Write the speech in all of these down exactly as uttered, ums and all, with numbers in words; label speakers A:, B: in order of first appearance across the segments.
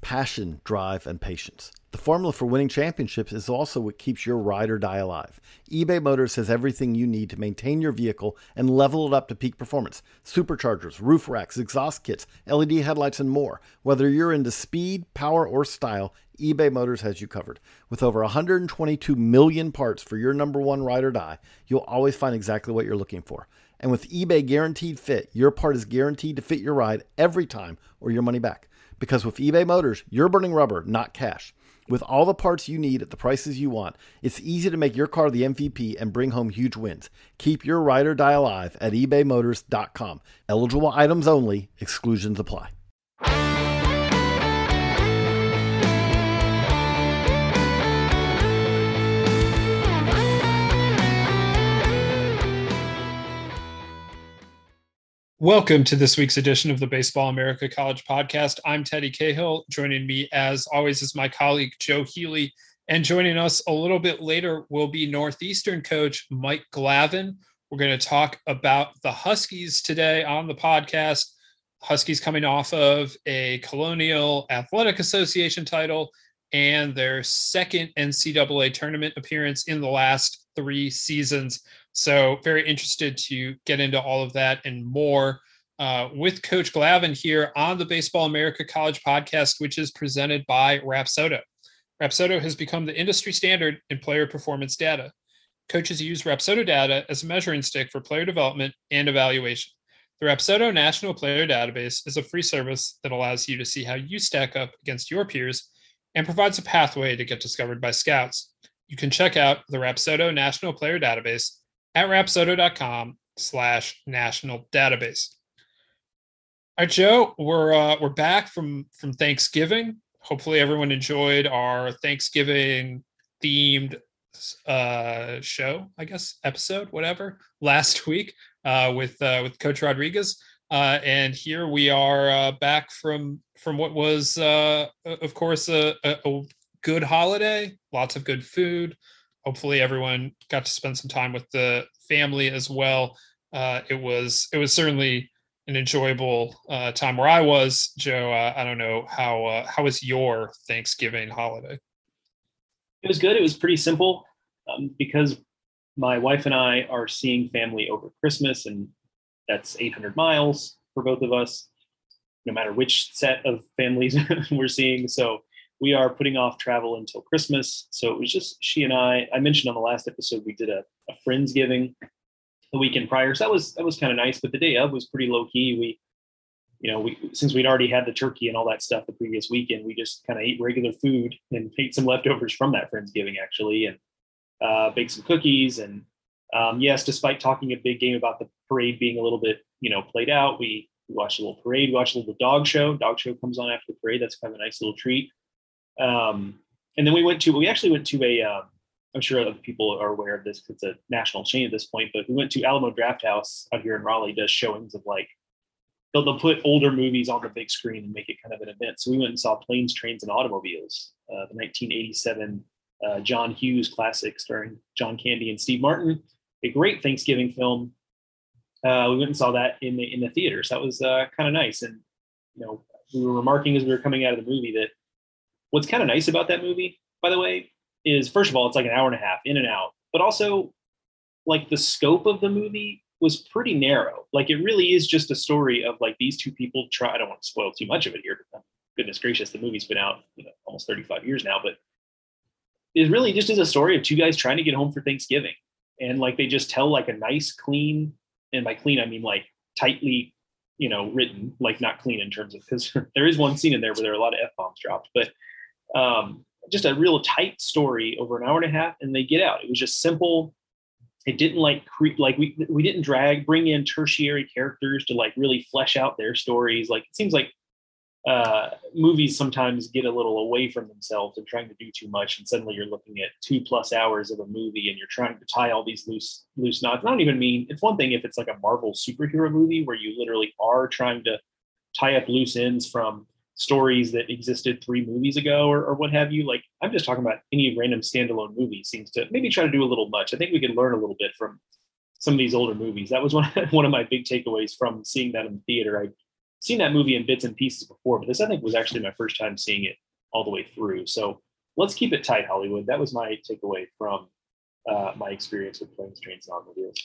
A: passion, drive, and patience. The formula for winning championships is also what keeps your ride or die alive. eBay Motors has everything you need to maintain your vehicle and level it up to peak performance. Superchargers, roof racks, exhaust kits, L E D headlights, and more. Whether you're into speed, power, or style, eBay Motors has you covered. With over one hundred twenty-two million parts for your number one ride or die, you'll always find exactly what you're looking for. And with eBay Guaranteed Fit, your part is guaranteed to fit your ride every time or your money back. Because with eBay Motors, you're burning rubber, not cash. With all the parts you need at the prices you want, it's easy to make your car the M V P and bring home huge wins. Keep your ride or die alive at ebay motors dot com. Eligible items only. Exclusions apply.
B: Welcome to this week's edition of the Baseball America College Podcast. I'm Teddy Cahill. Joining me, as always, is my colleague Joe Healy. And joining us a little bit later will be Northeastern coach Mike Glavin. We're going to talk about the Huskies today on the podcast. Huskies coming off of a Colonial Athletic Association title and their second N C double A tournament appearance in the last three seasons. So very interested to get into all of that and more uh, with Coach Glavin here on the Baseball America College Podcast, which is presented by Rapsodo. Rapsodo has become the industry standard in player performance data. Coaches use Rapsodo data as a measuring stick for player development and evaluation. The Rapsodo National Player Database is a free service that allows you to see how you stack up against your peers and provides a pathway to get discovered by scouts. You can check out the Rapsodo National Player Database at rapsodo.com slash national database. All right, Joe, we're uh, we're back from from Thanksgiving. Hopefully everyone enjoyed our Thanksgiving themed uh, show, I guess, episode, whatever, last week uh, with uh, with Coach Rodriguez. Uh, and here we are uh, back from from what was, uh, of course, a, a, a good holiday, lots of good food. Hopefully everyone got to spend some time with the family as well. Uh, it was it was certainly an enjoyable uh, time where I was. Joe, uh, I don't know, how uh, how was your Thanksgiving holiday?
C: It was good. It was pretty simple um, because my wife and I are seeing family over Christmas, and that's eight hundred miles for both of us, no matter which set of families we're seeing. So we are putting off travel until Christmas. So it was just she and I. I mentioned on the last episode, we did a, a Friendsgiving the weekend prior. So that was that was kind of nice. But the day of was pretty low key. We, you know, we since we'd already had the turkey and all that stuff the previous weekend, we just kind of ate regular food and ate some leftovers from that Friendsgiving actually, and uh, baked some cookies. And um, yes, despite talking a big game about the parade being a little bit, you know, played out, we, we watched a little parade, we watched a little dog show. Dog show comes on after the parade. That's kind of a nice little treat. Um, and then we went to, we actually went to a, um, I'm sure other people are aware of this because it's a national chain at this point, but we went to Alamo Drafthouse out here in Raleigh, does showings of like, they'll, they'll put older movies on the big screen and make it kind of an event. So we went and saw Planes, Trains, and Automobiles, uh, the nineteen eighty-seven uh, John Hughes classic starring John Candy and Steve Martin, a great Thanksgiving film. Uh, we went and saw that in the, in the theaters. That was uh, kind of nice. And, you know, we were remarking as we were coming out of the movie that what's kind of nice about that movie, by the way, is first of all, it's like an hour and a half in and out, but also like the scope of the movie was pretty narrow. Like it really is just a story of like these two people try, I don't want to spoil too much of it here, but goodness gracious, the movie's been out, you know, almost thirty-five years now, but it really just is a story of two guys trying to get home for Thanksgiving. And like, they just tell like a nice, clean, and by clean, I mean like tightly, you know, written, like not clean in terms of, because there is one scene in there where there are a lot of F-bombs dropped, but um, just a real tight story over an hour and a half, and they get out. It was just simple. It didn't like creep, like we, we didn't drag, bring in tertiary characters to like really flesh out their stories. Like, it seems like uh, movies sometimes get a little away from themselves and trying to do too much. And suddenly you're looking at two plus hours of a movie and you're trying to tie all these loose, loose knots. I don't even mean, it's one thing if it's like a Marvel superhero movie where you literally are trying to tie up loose ends from stories that existed three movies ago or, or what have you. Like, I'm just talking about any random standalone movie seems to maybe try to do a little much. I think we could learn a little bit from some of these older movies. That was one, one of my big takeaways from seeing that in the theater. I seen that movie in bits and pieces before, but this I think was actually my first time seeing it all the way through. So let's keep it tight, Hollywood. That was my takeaway from uh, my experience with Planes, Trains, and Automobiles.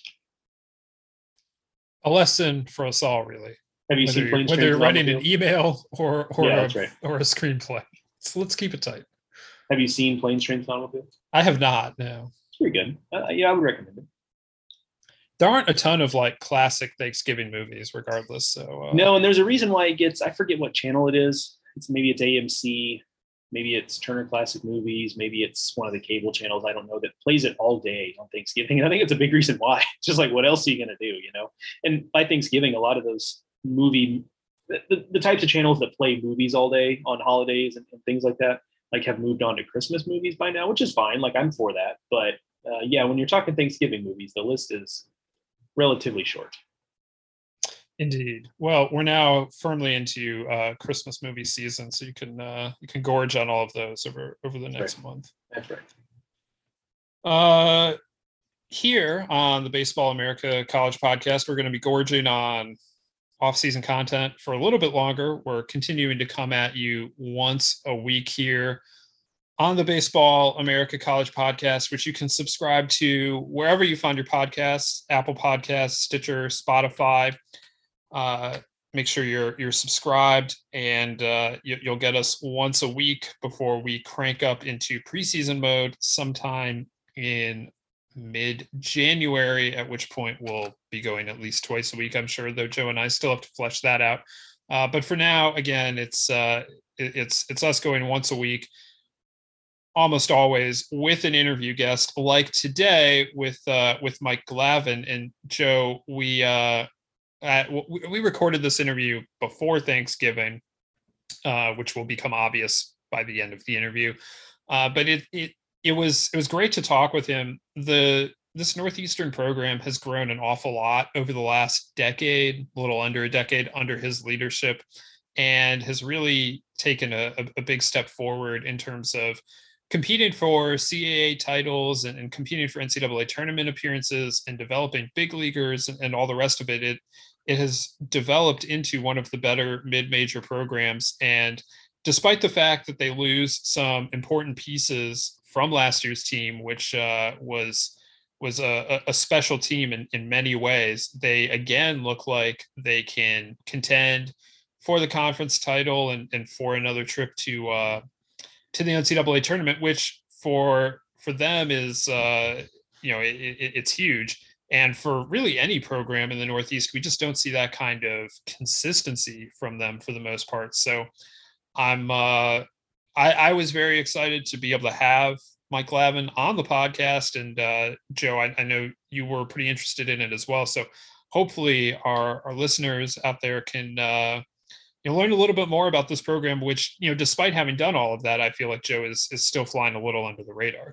B: A lesson for us all, really.
C: Have you
B: whether
C: seen Planes,
B: whether
C: Trains,
B: you're
C: and
B: writing an
C: Automobiles?
B: email or or
C: Yeah,
B: a,
C: that's right.
B: or a screenplay? So let's keep it tight.
C: Have you seen Planes, Trains, and Automobiles?
B: I have not. No,
C: It's pretty good. Uh, yeah, I would recommend it.
B: there aren't a ton of like classic Thanksgiving movies, regardless. So uh,
C: No, and there's a reason why it gets. I forget what channel it is. It's maybe it's A M C, maybe it's Turner Classic Movies, maybe it's one of the cable channels. I don't know, that plays it all day on Thanksgiving. And I think it's a big reason why. It's just like, what else are you going to do? You know. And by Thanksgiving, a lot of those movie, the, the types of channels that play movies all day on holidays and, and things like that, like have moved on to Christmas movies by now, which is fine. Like I'm for that. But uh, yeah, when you're talking Thanksgiving movies, the list is relatively short.
B: Indeed. Well, we're now firmly into uh, Christmas movie season, so you can uh, you can gorge on all of those over over the next
C: right.
B: month.
C: That's right.
B: Uh, here on the Baseball America College Podcast, we're going to be gorging on off-season content for a little bit longer. We're continuing to come at you once a week here on the Baseball America College Podcast, which you can subscribe to wherever you find your podcasts: Apple Podcasts, Stitcher, Spotify. Uh, make sure you're you're subscribed, and uh, you, you'll get us once a week before we crank up into preseason mode sometime in mid-January, at which point we'll be going at least twice a week, I'm sure, though Joe and I still have to flesh that out. Uh, but for now, again, it's uh, it, it's it's us going once a week, almost always with an interview guest, like today with uh, with Mike Glavin. And Joe, we uh, uh, we recorded this interview before Thanksgiving, uh, which will become obvious by the end of the interview. Uh, but it it it was it was great to talk with him. The this Northeastern program has grown an awful lot over the last decade, a little under a decade under his leadership, and has really taken a, a big step forward in terms of competing for C A A titles and, and competing for N C double A tournament appearances and developing big leaguers and, and all the rest of it. It it has developed into one of the better mid-major programs. And despite the fact that they lose some important pieces from last year's team, which uh, was was a, a special team in, in many ways, they again look like they can contend for the conference title and, and for another trip to uh, to the N C double A tournament, which for for them is uh, you know it, it, it's huge. And for really any program in the Northeast, we just don't see that kind of consistency from them for the most part. So I'm uh, I, I was very excited to be able to have Mike Glavin on the podcast. And uh, Joe, I, I know you were pretty interested in it as well. So hopefully our, our listeners out there can uh, you know, learn a little bit more about this program, which, you know, despite having done all of that, I feel like Joe is is still flying a little under the radar.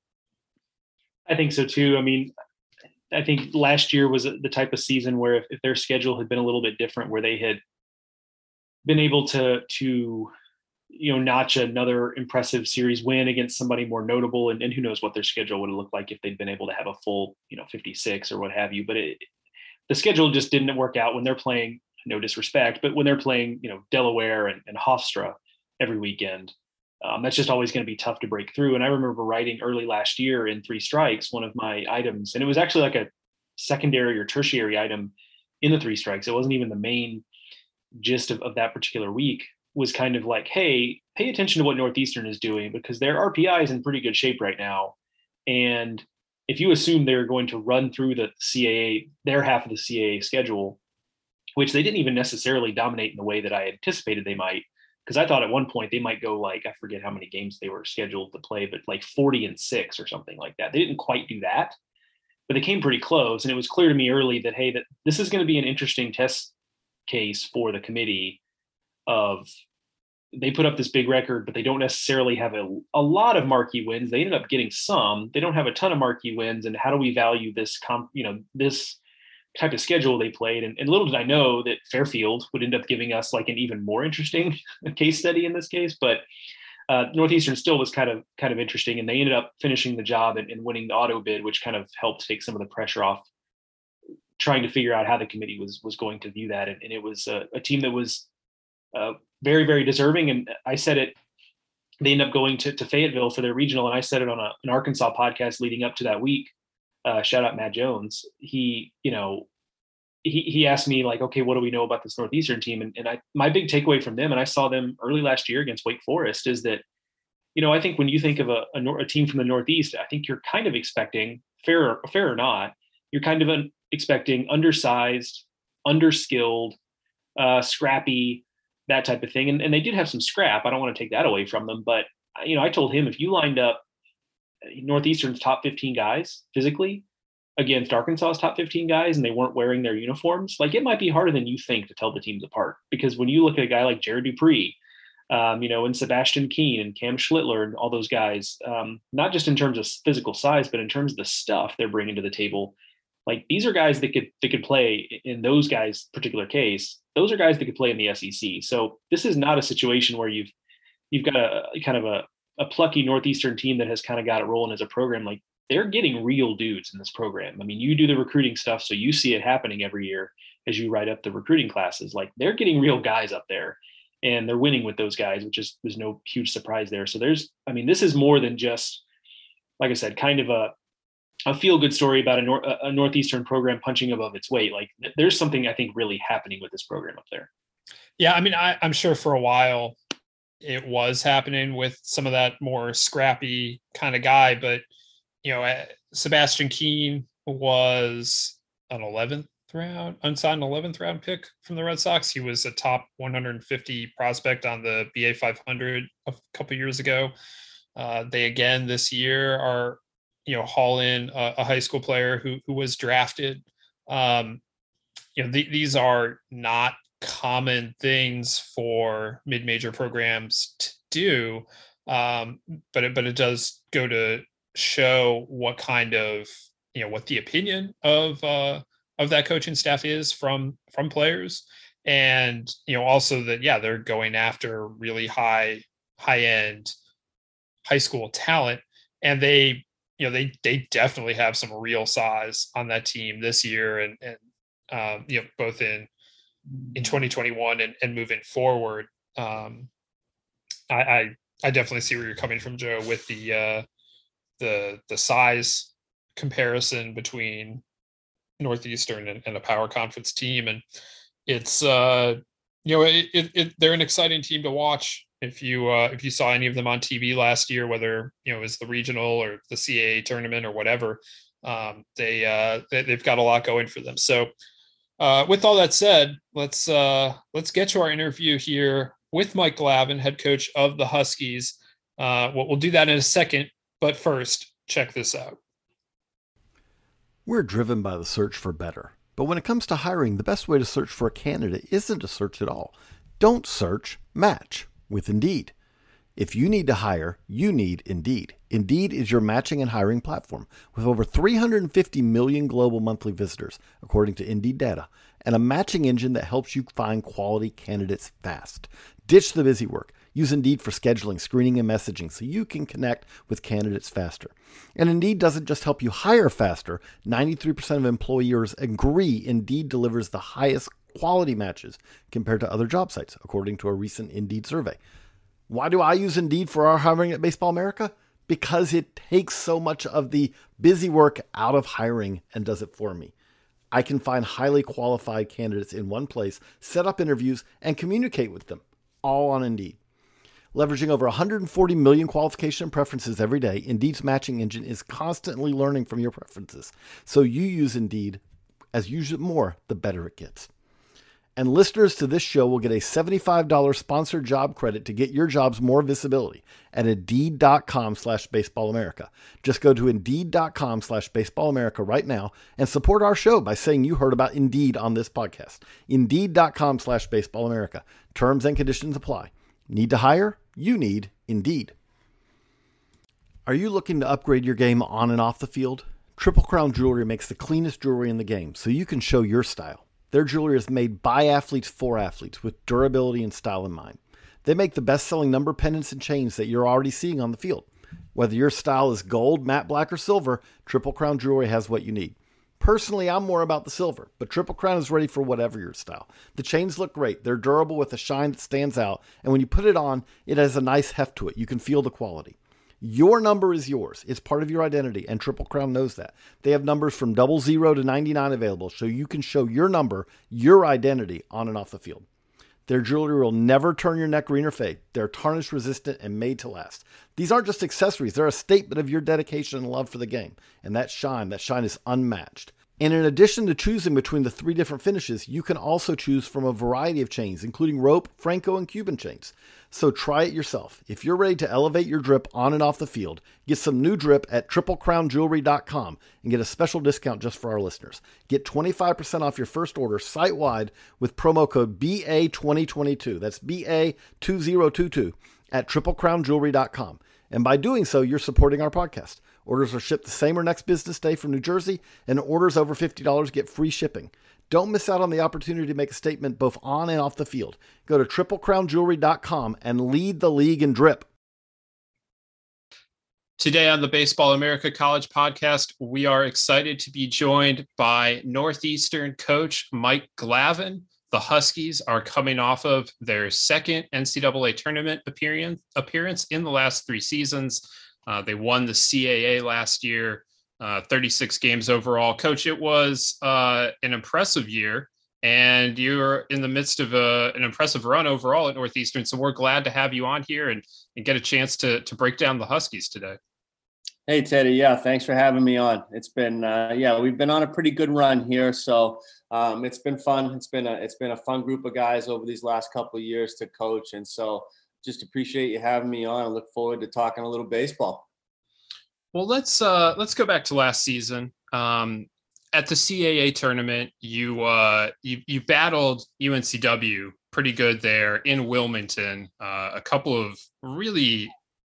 C: I think so too. I mean, I think last year was the type of season where if, if their schedule had been a little bit different, where they had been able to, to, you know, notch another impressive series win against somebody more notable, and, and who knows what their schedule would have looked like if they'd been able to have a full, you know, fifty-six or what have you. But it, the schedule just didn't work out when they're playing, no disrespect, but when they're playing, you know, Delaware and, and Hofstra every weekend. Um, that's just always going to be tough to break through. And I remember writing early last year in Three Strikes, one of my items, and it was actually like a secondary or tertiary item in the Three Strikes. It wasn't even the main gist of, of that particular week, was kind of like, hey, pay attention to what Northeastern is doing, because their R P I is in pretty good shape right now. And if you assume they're going to run through the C A A, their half of the C A A schedule, which they didn't even necessarily dominate in the way that I anticipated they might, because I thought at one point they might go like, I forget how many games they were scheduled to play, but like forty and six or something like that. They didn't quite do that, but they came pretty close. And it was clear to me early that, hey, that this is going to be an interesting test case for the committee of, they put up this big record, but they don't necessarily have a, a lot of marquee wins. They ended up getting some. They don't have a ton of marquee wins. And how do we value this, comp, you know, this type of schedule they played? And, and little did I know that Fairfield would end up giving us like an even more interesting case study in this case. But uh, Northeastern still was kind of kind of interesting, and they ended up finishing the job and, and winning the auto bid, which kind of helped take some of the pressure off trying to figure out how the committee was was going to view that. And, and it was a, a team that was uh, very, very deserving. And I said it, they ended up going to, to Fayetteville for their regional. And I said it on a, an Arkansas podcast leading up to that week. Uh, shout out Matt Jones. He, you know, he, he asked me like, okay, what do we know about this Northeastern team? And, and I, my big takeaway from them, and I saw them early last year against Wake Forest, is that, you know, I think when you think of a, a, a team from the Northeast, I think you're kind of expecting, fair or, fair or not, you're kind of an, expecting undersized, underskilled, uh, scrappy, that type of thing. And, and they did have some scrap. I don't want to take that away from them. But, you know, I told him, if you lined up Northeastern's top fifteen guys physically against Arkansas's top fifteen guys and they weren't wearing their uniforms, like it might be harder than you think to tell the teams apart. Because when you look at a guy like Jared Dupree, um, you know, and Sebastian Keene and Cam Schlittler and all those guys, um, not just in terms of physical size, but in terms of the stuff they're bringing to the table. Like these are guys that could that could play in those guys' particular case. Those are guys that could play in the S E C. So this is not a situation where you've you've got a, a kind of a, a plucky Northeastern team that has kind of got it rolling as a program. Like they're getting real dudes in this program. I mean, you do the recruiting stuff, so you see it happening every year as you write up the recruiting classes. Like they're getting real guys up there, and they're winning with those guys, which is there's no huge surprise there. So there's, I mean, this is more than just, like I said, kind of a a feel good story about a, nor- a Northeastern program punching above its weight. Like there's something I think really happening with this program up there.
B: Yeah. I mean, I, I'm sure for a while it was happening with some of that more scrappy kind of guy, but you know, Sebastian Keene was an eleventh round, unsigned eleventh round pick from the Red Sox. He was a top one hundred fifty prospect on the B A five hundred a couple years ago. Uh, they again this year are, you know, haul in a, a high school player who who was drafted. Um, you know, the, these are not common things for mid-major programs to do, um, but it, but it does go to show what kind of, you know, what the opinion of uh, of that coaching staff is from from players, and you know also that yeah they're going after really high high end high school talent, and they. You know, they they definitely have some real size on that team this year, and and um, you know, both in in twenty twenty-one and, and moving forward. Um, I, I I definitely see where you're coming from, Joe, with the uh, the the size comparison between Northeastern and, and a power conference team, and it's uh, you know it, it, it they're an exciting team to watch. If you uh, if you saw any of them on T V last year, whether you know it was the regional or the C A A tournament or whatever, um, they, uh, they they've got a lot going for them. So, uh, with all that said, let's uh, let's get to our interview here with Mike Glavin, head coach of the Huskies. Uh, we'll, we'll do that in a second, but first, check this out.
A: We're driven by the search for better, but when it comes to hiring, the best way to search for a candidate isn't to search at all. Don't search, match with Indeed. If you need to hire, you need Indeed. Indeed is your matching and hiring platform with over three hundred fifty million global monthly visitors, according to Indeed data, and a matching engine that helps you find quality candidates fast. Ditch the busy work. Use Indeed for scheduling, screening, and messaging so you can connect with candidates faster. And Indeed doesn't just help you hire faster. ninety-three percent of employers agree Indeed delivers the highest quality matches compared to other job sites, according to a recent Indeed survey. Why do I use Indeed for our hiring at Baseball America? Because it takes so much of the busy work out of hiring and does it for me. I can find highly qualified candidates in one place, set up interviews, and communicate with them, all on Indeed. Leveraging over one hundred forty million qualification preferences every day, Indeed's matching engine is constantly learning from your preferences. So you use Indeed. As you use it more, the better it gets. And listeners to this show will get a seventy-five dollars sponsored job credit to get your jobs more visibility at Indeed.com slash Baseball America. Just go to Indeed.com slash Baseball America right now and support our show by saying you heard about Indeed on this podcast. Indeed.com slash Baseball America. Terms and conditions apply. Need to hire? You need Indeed. Are you looking to upgrade your game on and off the field? Triple Crown Jewelry makes the cleanest jewelry in the game so you can show your style. Their jewelry is made by athletes for athletes with durability and style in mind. They make the best-selling number pendants and chains that you're already seeing on the field. Whether your style is gold, matte black, or silver, Triple Crown Jewelry has what you need. Personally, I'm more about the silver, but Triple Crown is ready for whatever your style. The chains look great. They're durable with a shine that stands out, and when you put it on, it has a nice heft to it. You can feel the quality. Your number is yours. It's part of your identity, and Triple Crown knows that. They have numbers from double zero to ninety-nine available, so you can show your number, your identity, on and off the field. Their jewelry will never turn your neck green or fade. They're tarnish resistant and made to last. These aren't just accessories. They're a statement of your dedication and love for the game. And that shine, that shine is unmatched. And in addition to choosing between the three different finishes, you can also choose from a variety of chains, including rope, Franco, and Cuban chains. So try it yourself. If you're ready to elevate your drip on and off the field, get some new drip at triple crown jewelry dot com and get a special discount just for our listeners. Get twenty-five percent off your first order site-wide with promo code B A twenty twenty-two. That's B A two thousand twenty-two at triple crown jewelry dot com. And by doing so, you're supporting our podcast. Orders are shipped the same or next business day from New Jersey, and orders over fifty dollars get free shipping. Don't miss out on the opportunity to make a statement both on and off the field. Go to triple crown jewelry dot com and lead the league in drip.
B: Today on the Baseball America College podcast, we are excited to be joined by Northeastern coach Mike Glavin. The Huskies are coming off of their second N C double A tournament appearance, appearance in the last three seasons. Uh, they won the C A A last year, uh, thirty-six games overall. Coach, it was uh, an impressive year, and you're in the midst of a, an impressive run overall at Northeastern. So we're glad to have you on here and, and get a chance to, to break down the Huskies today.
D: Hey, Teddy. Yeah, thanks for having me on. It's been, uh, yeah, we've been on a pretty good run here. So um, it's been fun. It's been a, it's been a fun group of guys over these last couple of years to coach. And so just appreciate you having me on. I look forward to talking a little baseball.
B: Well, let's uh, let's go back to last season. Um, at the C A A tournament, you uh, you you battled U N C W pretty good there in Wilmington. Uh, a couple of really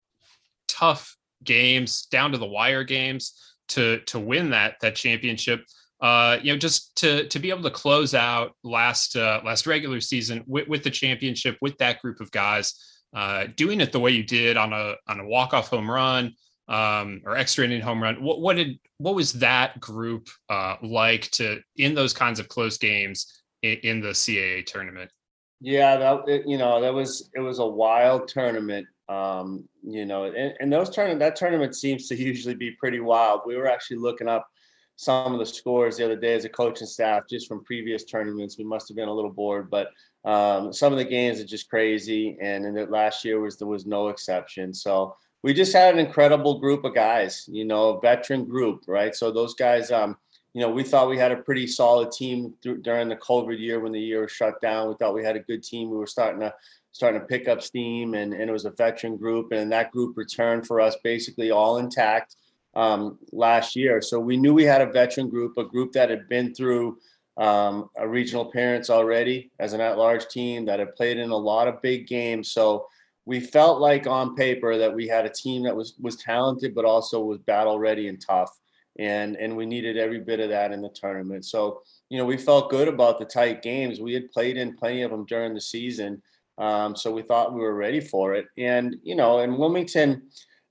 B: tough games, down to the wire games to to win that that championship. Uh, you know, just to to be able to close out last uh, last regular season with, with the championship with that group of guys, uh, doing it the way you did on a on a walk off home run. Um, or extra inning home run. What, what did what was that group uh, like to in those kinds of close games in, in the C A A tournament?
D: Yeah, that it, you know that was it was a wild tournament. Um, you know, and, and those tournament that tournament seems to usually be pretty wild. We were actually looking up some of the scores the other day as a coaching staff just from previous tournaments. We must have been a little bored, but um, some of the games are just crazy. And in the last year was there was no exception. So. We just had an incredible group of guys, you know, a veteran group, right? So those guys, um, you know, we thought we had a pretty solid team th- during the COVID year when the year was shut down. We thought we had a good team. We were starting to starting to pick up steam, and, and it was a veteran group, and that group returned for us basically all intact um, last year. So we knew we had a veteran group, a group that had been through um, a regional appearance already as an at-large team that had played in a lot of big games. So we felt like on paper that we had a team that was was talented, but also was battle ready and tough. And and we needed every bit of that in the tournament. So, you know, we felt good about the tight games. We had played in plenty of them during the season. Um, so we thought we were ready for it. And, you know, in Wilmington,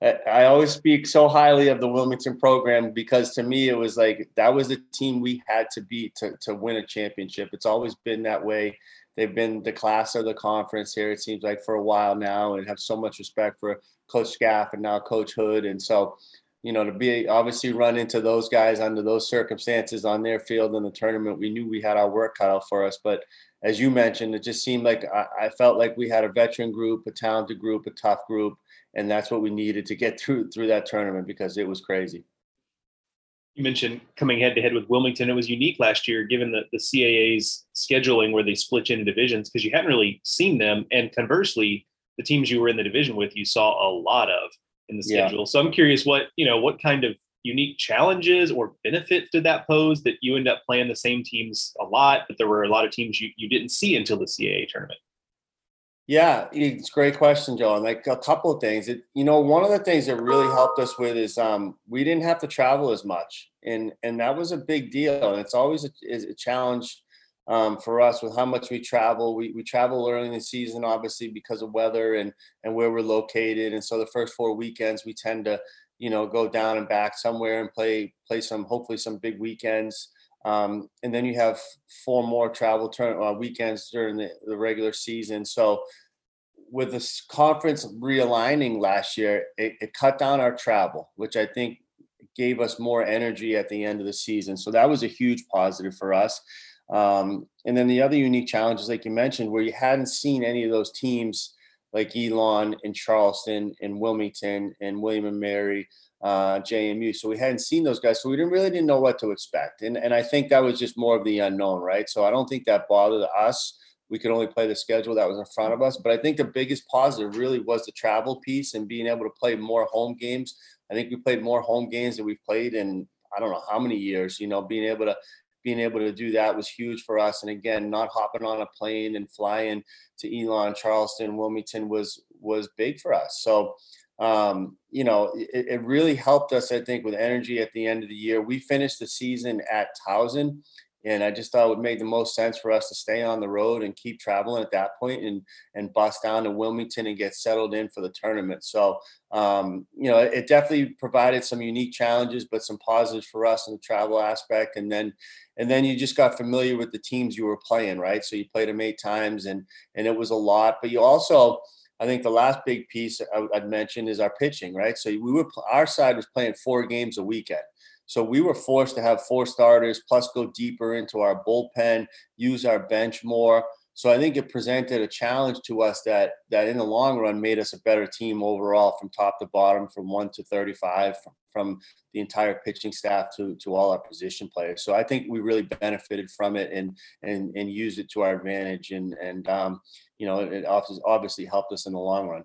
D: I always speak so highly of the Wilmington program because to me, it was like that was the team we had to beat to, to win a championship. It's always been that way. They've been the class of the conference here, it seems like, for a while now, and have so much respect for Coach Scaff and now Coach Hood. And so, you know, to be obviously run into those guys under those circumstances on their field in the tournament, we knew we had our work cut out for us. But as you mentioned, it just seemed like I, I felt like we had a veteran group, a talented group, a tough group, and that's what we needed to get through through that tournament because it was crazy.
C: You mentioned coming head to head with Wilmington. It was unique last year, given the, the C A A's scheduling where they split you into divisions because you hadn't really seen them. And conversely, the teams you were in the division with, you saw a lot of in the schedule. Yeah. So I'm curious what, you know, what kind of unique challenges or benefits did that pose that you end up playing the same teams a lot, but there were a lot of teams you, you didn't see until the C A A tournament?
D: Yeah, it's a great question, Joe. And like a couple of things, it, you know, one of the things that really helped us with is um, we didn't have to travel as much. And and that was a big deal. And it's always a, is a challenge um, for us with how much we travel. We we travel early in the season, obviously, because of weather and, and where we're located. And so the first four weekends, we tend to you know, go down and back somewhere and play play some hopefully some big weekends. Um, and then you have four more travel turn uh, weekends during the, the regular season. So with this conference realigning last year, it, it cut down our travel, which I think gave us more energy at the end of the season. So that was a huge positive for us. Um, and then the other unique challenges, like you mentioned, where you hadn't seen any of those teams like Elon and Charleston and Wilmington and William and Mary, uh, J M U. So we hadn't seen those guys. So we didn't really didn't know what to expect. And, and I think that was just more of the unknown, right? So I don't think that bothered us. We could only play the schedule that was in front of us. But I think the biggest positive really was the travel piece and being able to play more home games. I think we played more home games than we've played in I don't know how many years. You know, being able to being able to do that was huge for us. And again, not hopping on a plane and flying to Elon, Charleston, Wilmington was was big for us. So, um, you know, it, it really helped us, I think, with energy at the end of the year. We finished the season at Towson. And I just thought it would make the most sense for us to stay on the road and keep traveling at that point and and bust down to Wilmington and get settled in for the tournament. So, um, you know, it definitely provided some unique challenges, but some positives for us in the travel aspect. And then and then you just got familiar with the teams you were playing, right? So you played them eight times and and it was a lot. But you also, I think the last big piece I'd mention is our pitching, right? So we were our side was playing four games a weekend. So we were forced to have four starters, plus go deeper into our bullpen, use our bench more. So I think it presented a challenge to us that that in the long run made us a better team overall from top to bottom, from one to thirty-five, from, from the entire pitching staff to, to all our position players. So I think we really benefited from it and and and used it to our advantage. And, and um, you know, it obviously helped us in the long run.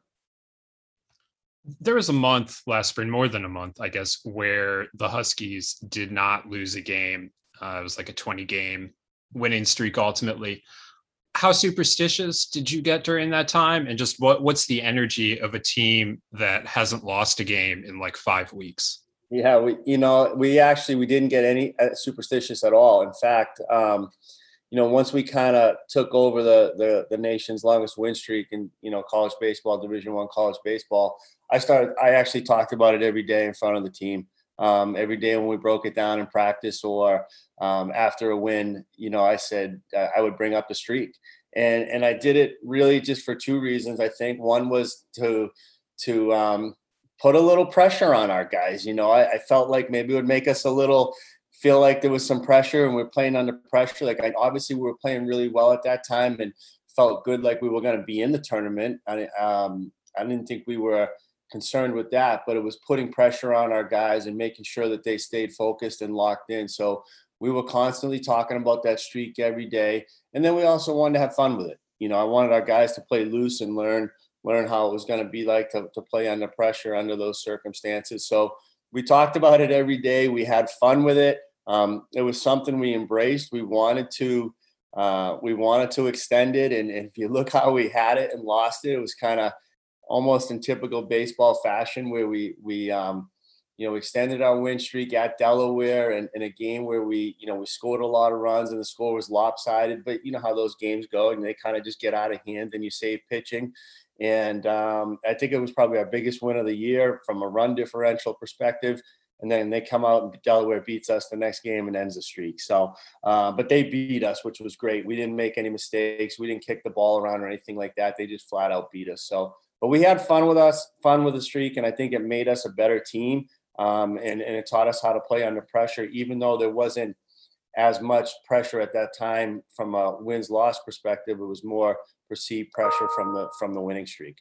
B: There was a month last spring, more than a month, I guess, where the Huskies did not lose a game. Uh, it was like a twenty game winning streak ultimately. How superstitious did you get during that time? And just what what's the energy of a team that hasn't lost a game in like five weeks?
D: Yeah, we, you know, we actually, we didn't get any uh, superstitious at all. In fact, um, you know, once we kind of took over the, the the nation's longest win streak in, you know, college baseball, Division One college baseball, I started, I actually talked about it every day in front of the team. Um, every day when we broke it down in practice or um, after a win, you know, I said uh, I would bring up the streak. And and I did it really just for two reasons. I think one was to to um, put a little pressure on our guys. You know, I, I felt like maybe it would make us a little feel like there was some pressure and we we're playing under pressure. Like I, obviously we were playing really well at that time and felt good like we were going to be in the tournament. I, um, I didn't think we were concerned with that, but it was putting pressure on our guys and making sure that they stayed focused and locked in. So we were constantly talking about that streak every day. And then we also wanted to have fun with it. You know, I wanted our guys to play loose and learn, learn how it was going to be like to, to play under pressure under those circumstances. So we talked about it every day. We had fun with it. Um, it was something we embraced. We wanted to, uh, we wanted to extend it. And, and if you look how we had it and lost it, it was kind of almost in typical baseball fashion where we, we, um, you know, extended our win streak at Delaware and in a game where we, you know, we scored a lot of runs and the score was lopsided, but you know how those games go and they kind of just get out of hand and you save pitching. And um, I think it was probably our biggest win of the year from a run differential perspective. And then they come out and Delaware beats us the next game and ends the streak. So, uh, but they beat us, which was great. We didn't make any mistakes. We didn't kick the ball around or anything like that. They just flat out beat us. So, but we had fun with us, fun with the streak. And I think it made us a better team. Um, and, and it taught us how to play under pressure, even though there wasn't as much pressure at that time from a wins-loss perspective. It was more perceived pressure from the from the winning streak.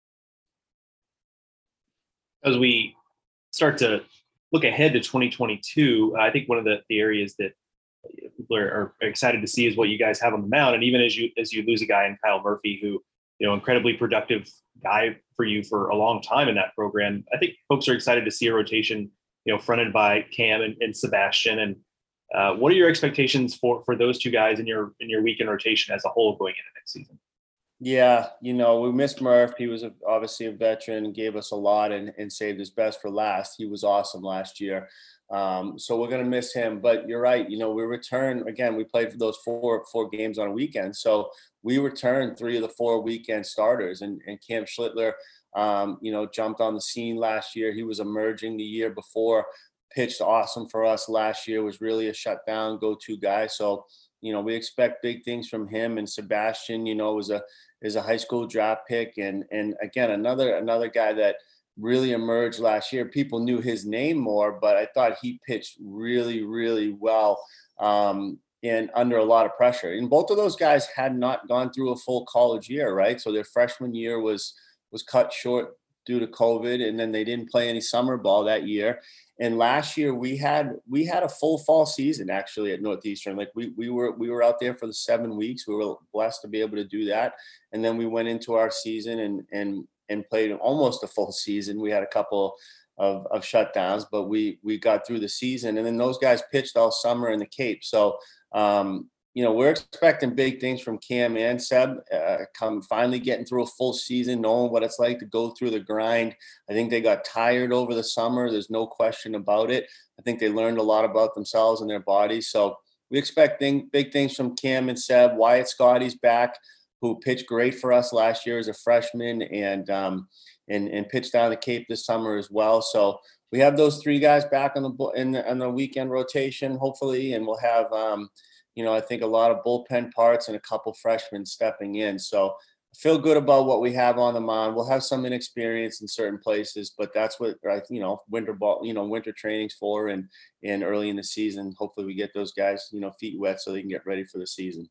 C: As we start to look ahead to twenty twenty-two, I think one of the, the areas that people are, are excited to see is what you guys have on the mound. And even as you as you lose a guy in Kyle Murphy, who, you know, incredibly productive guy for you for a long time in that program, I think folks are excited to see a rotation, you know, fronted by Cam and, and Sebastian. And uh, what are your expectations for for those two guys in your in your weekend rotation as a whole going into next season?
D: Yeah, you know, we missed Murph. He was a, obviously a veteran and gave us a lot and, and saved his best for last. He was awesome last year. Um, so we're going to miss him. But you're right. You know, we return again. We played for those four four games on a weekend. So we returned three of the four weekend starters. And, and Cam Schlittler um, you know, jumped on the scene last year. He was emerging the year before, pitched awesome for us last year, was really a shutdown go-to guy. So, you know, we expect big things from him. And Sebastian, you know, was a is a high school draft pick. And and again, another another guy that really emerged last year. People knew his name more, but I thought he pitched really, really well. Um, and under a lot of pressure. And both of those guys had not gone through a full college year, right? So their freshman year was was cut short due to COVID, and then they didn't play any summer ball that year. And last year we had we had a full fall season actually at Northeastern. Like we we were we were out there for the seven weeks. We were blessed to be able to do that. And then we went into our season and and and played almost a full season. We had a couple of, of shutdowns, but we we got through the season. And then those guys pitched all summer in the Cape. So um, you know, we're expecting big things from Cam and Seb, uh, come finally getting through a full season, knowing what it's like to go through the grind. I think they got tired over the summer. There's no question about it. I think they learned a lot about themselves and their bodies. So we expect thing, big things from Cam and Seb. Wyatt Scotty's back, who pitched great for us last year as a freshman and, um, and, and pitched down the Cape this summer as well. So we have those three guys back on the, in the, on the weekend rotation, hopefully. And we'll have, um, you know, I think a lot of bullpen parts and a couple freshmen stepping in. So I feel good about what we have on the mound. We'll have some inexperience in certain places, but that's what, you know, winter ball, you know, winter training's for, and, and early in the season, hopefully we get those guys, you know, feet wet so they can get ready for the season.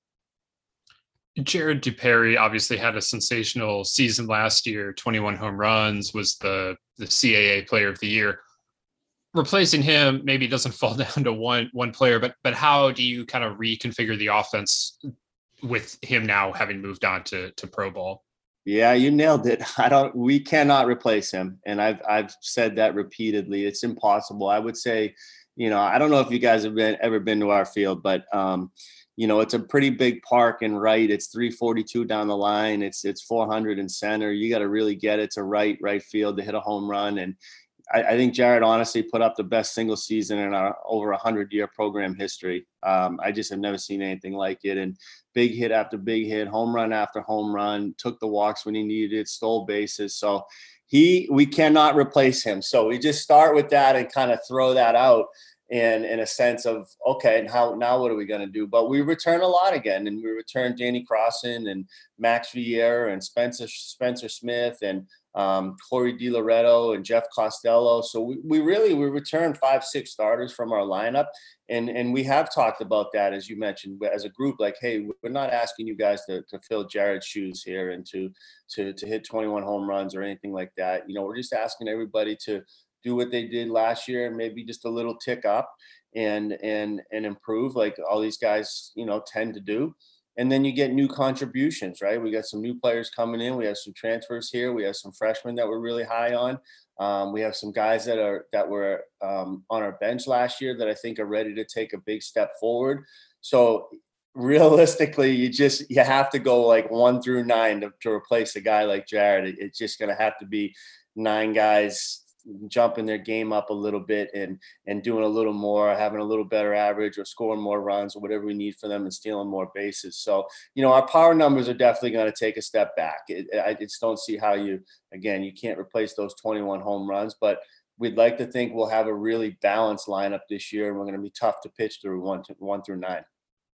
B: Jared Dupere obviously had a sensational season last year, twenty-one home runs, was the, the C A A player of the year. Replacing him maybe doesn't fall down to one one player, but but how do you kind of reconfigure the offense with him now having moved on to to pro ball?
D: Yeah, you nailed it. I don't. We cannot replace him, and I've I've said that repeatedly. It's impossible. I would say, you know, I don't know if you guys have been ever been to our field, but um, you know, it's a pretty big park and right. It's three forty-two down the line. It's it's four hundred in center. You got to really get it to right right field to hit a home run. And I, I think Jared honestly put up the best single season in our over a hundred year program history. Um, I just have never seen anything like it. And big hit after big hit, home run after home run, took the walks when he needed it, stole bases. So he, we cannot replace him. So we just start with that and kind of throw that out. And in a sense of, okay, and how, now what are we going to do? But we return a lot again. And we return Danny Crossan and Max Vieira and Spencer, Spencer Smith and um, Corey DiLoretto and Jeff Costello. So we, we really, we return five, six starters from our lineup. And, and we have talked about that, as you mentioned, as a group, like, hey, we're not asking you guys to, to fill Jared's shoes here and to, to, to hit twenty-one home runs or anything like that. You know, we're just asking everybody to do what they did last year and maybe just a little tick up and, and, and improve, like all these guys, you know, tend to do. And then you get new contributions, right? We got some new players coming in. We have some transfers here. We have some freshmen that we're really high on. Um, we have some guys that are that were um, on our bench last year that I think are ready to take a big step forward. So realistically, you just you have to go like one through nine to, to replace a guy like Jared. It, it's just going to have to be nine guys jumping their game up a little bit and and doing a little more, having a little better average or scoring more runs or whatever we need for them and stealing more bases. So, you know, our power numbers are definitely going to take a step back. It, I just don't see how you, again, you can't replace those twenty-one home runs, but we'd like to think we'll have a really balanced lineup this year, and we're going to be tough to pitch through one, to, one through nine.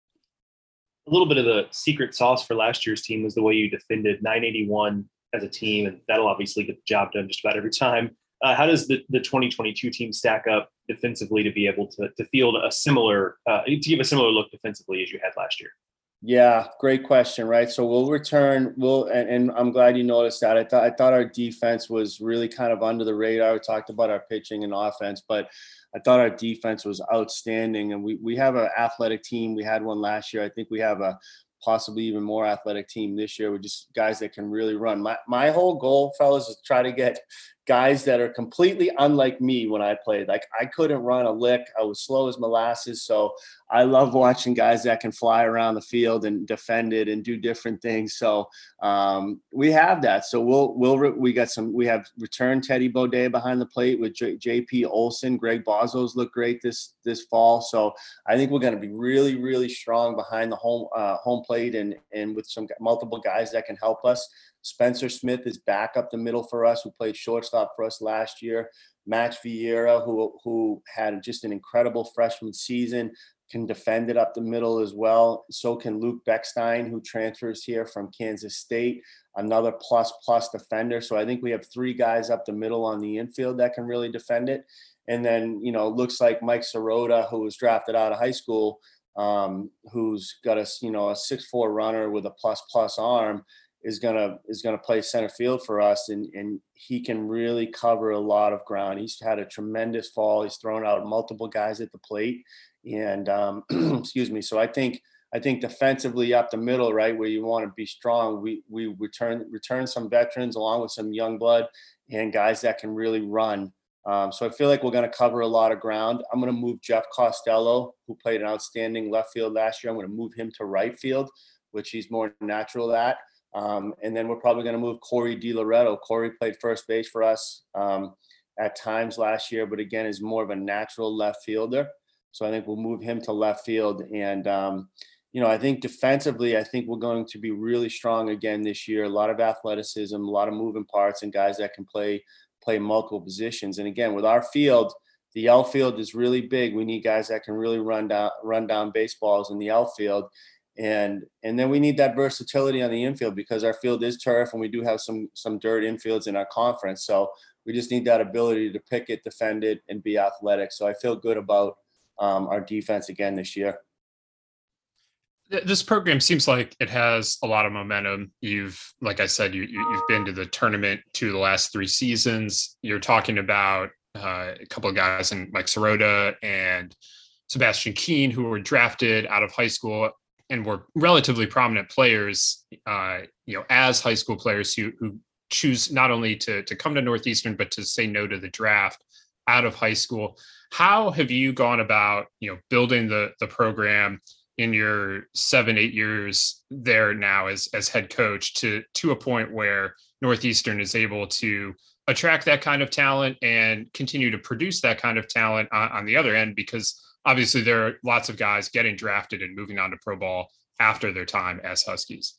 C: A little bit of the secret sauce for last year's team was the way you defended nine eighty-one as a team, and that'll obviously get the job done just about every time. Uh, how does the, the twenty twenty-two team stack up defensively to be able to, to field a similar, uh, to give a similar look defensively as you had last year?
D: Yeah, great question, right? So we'll return, we'll, and, and I'm glad you noticed that. I thought I thought our defense was really kind of under the radar. We talked about our pitching and offense, but I thought our defense was outstanding. And we we have an athletic team. We had one last year. I think we have a possibly even more athletic team this year with just guys that can really run. My my whole goal, fellas, is to try to get guys that are completely unlike me when I played. Like, I couldn't run a lick. I was slow as molasses. So I love watching guys that can fly around the field and defend it and do different things. So um, we have that. So we'll, we'll, we got some, we have returned Teddy Baudet behind the plate with J- JP Olson. Greg Bozos looked great this, this fall. So I think we're going to be really, really strong behind the home, uh, home plate and, and with some multiple guys that can help us. Spencer Smith is back up the middle for us, who played shortstop for us last year. Max Vieira, who, who had just an incredible freshman season, can defend it up the middle as well. So can Luke Beckstein, who transfers here from Kansas State, another plus plus defender. So I think we have three guys up the middle on the infield that can really defend it. And then, you know, looks like Mike Sirota, who was drafted out of high school, um, who's got a, you know, a six foot four runner with a plus plus arm, is gonna is gonna play center field for us, and and he can really cover a lot of ground. He's had a tremendous fall. He's thrown out multiple guys at the plate, and um, excuse me. So I think I think defensively up the middle, right where you want to be strong, we we return return some veterans along with some young blood and guys that can really run. Um, so I feel like we're going to cover a lot of ground. I'm going to move Jeff Costello, who played an outstanding left field last year. I'm going to move him to right field, which he's more natural at. Um, and then we're probably going to move Corey DiLoretto. Corey played first base for us um, at times last year, but again, is more of a natural left fielder. So I think we'll move him to left field. And, um, you know, I think defensively, I think we're going to be really strong again this year. A lot of athleticism, a lot of moving parts, and guys that can play play multiple positions. And again, with our field, the outfield is really big. We need guys that can really run down run down baseballs in the outfield. And and then we need that versatility on the infield, because our field is turf and we do have some some dirt infields in our conference. So we just need that ability to pick it, defend it, and be athletic. So I feel good about um, our defense again this year.
B: This program seems like it has a lot of momentum. You've, like I said, you, you, you've been to the tournament two of the last three seasons. You're talking about uh, a couple of guys in Mike Sirota and Sebastian Keene, who were drafted out of high school and were relatively prominent players, uh, you know, as high school players who who choose not only to to come to Northeastern, but to say no to the draft out of high school. How have you gone about, you know, building the the program in your seven, eight years there now as as head coach to to a point where Northeastern is able to attract that kind of talent and continue to produce that kind of talent on, on the other end? Because obviously there are lots of guys getting drafted and moving on to pro ball after their time as Huskies.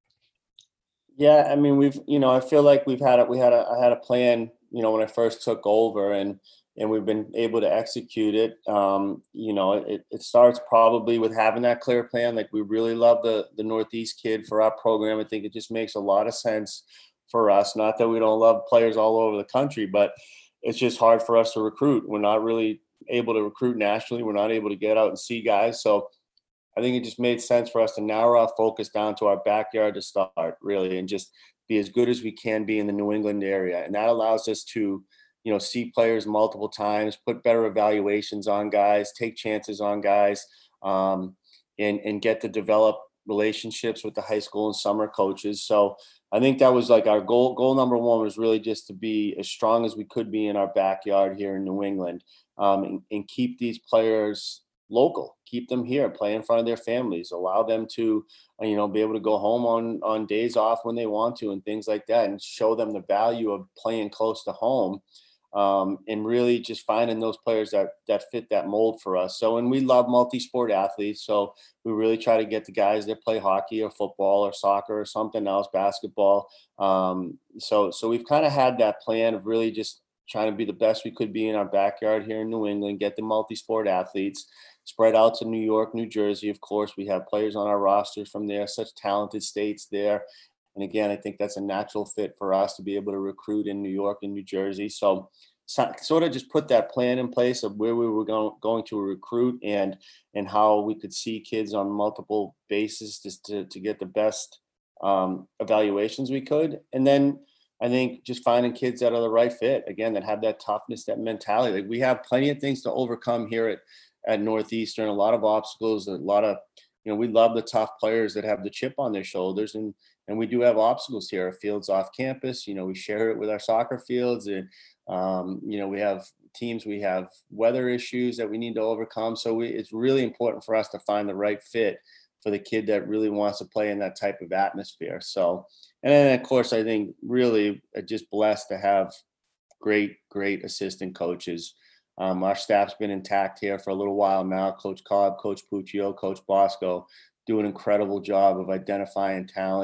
D: Yeah, I mean, we've, you know, I feel like we've had a, we had a, I had a plan, you know, when I first took over, and, and we've been able to execute it. Um, you know, it, it starts probably with having that clear plan. Like, we really love the, the Northeast kid for our program. I think it just makes a lot of sense for us. Not that we don't love players all over the country, but it's just hard for us to recruit. We're not really able to recruit nationally. We're not able to get out and see guys. So I think it just made sense for us to narrow our focus down to our backyard to start, really, and just be as good as we can be in the New England area. And that allows us to, you know, see players multiple times, put better evaluations on guys, take chances on guys, um, and, and get to develop relationships with the high school and summer coaches. So I think that was like our goal. Goal number one was really just to be as strong as we could be in our backyard here in New England, um, and, and keep these players local, keep them here, play in front of their families, allow them to, you know, be able to go home on, on days off when they want to and things like that, and show them the value of playing close to home. Um, and really just finding those players that that fit that mold for us. So, and we love multi-sport athletes. So we really try to get the guys that play hockey or football or soccer or something else, basketball. Um, so, so we've kind of had that plan of really just trying to be the best we could be in our backyard here in New England, get the multi-sport athletes spread out to New York, New Jersey. Of course, we have players on our rosters from there, such talented states there. And again, I think that's a natural fit for us to be able to recruit in New York and New Jersey. So, so sort of just put that plan in place of where we were going, going to recruit and and how we could see kids on multiple bases just to, to get the best um, evaluations we could. And then I think just finding kids that are the right fit, again, that have that toughness, that mentality. Like, we have plenty of things to overcome here at, at Northeastern, a lot of obstacles, a lot of, you know, we love the tough players that have the chip on their shoulders. And And we do have obstacles here. Our fields off campus, you know, we share it with our soccer fields, and um, you know, we have teams, we have weather issues that we need to overcome. So we, it's really important for us to find the right fit for the kid that really wants to play in that type of atmosphere. So, and then of course, I think really just blessed to have great, great assistant coaches. Um, our staff's been intact here for a little while now. Coach Cobb, Coach Puccio, Coach Bosco do an incredible job of identifying talent,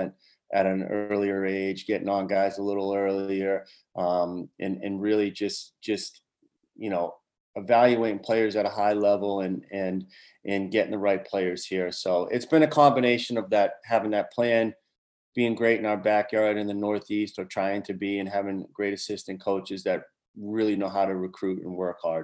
D: at an earlier age, getting on guys a little earlier, um, and and really just just you know evaluating players at a high level and and and getting the right players here. So it's been a combination of that, having that plan, being great in our backyard in the Northeast, or trying to be, and having great assistant coaches that really know how to recruit and work hard.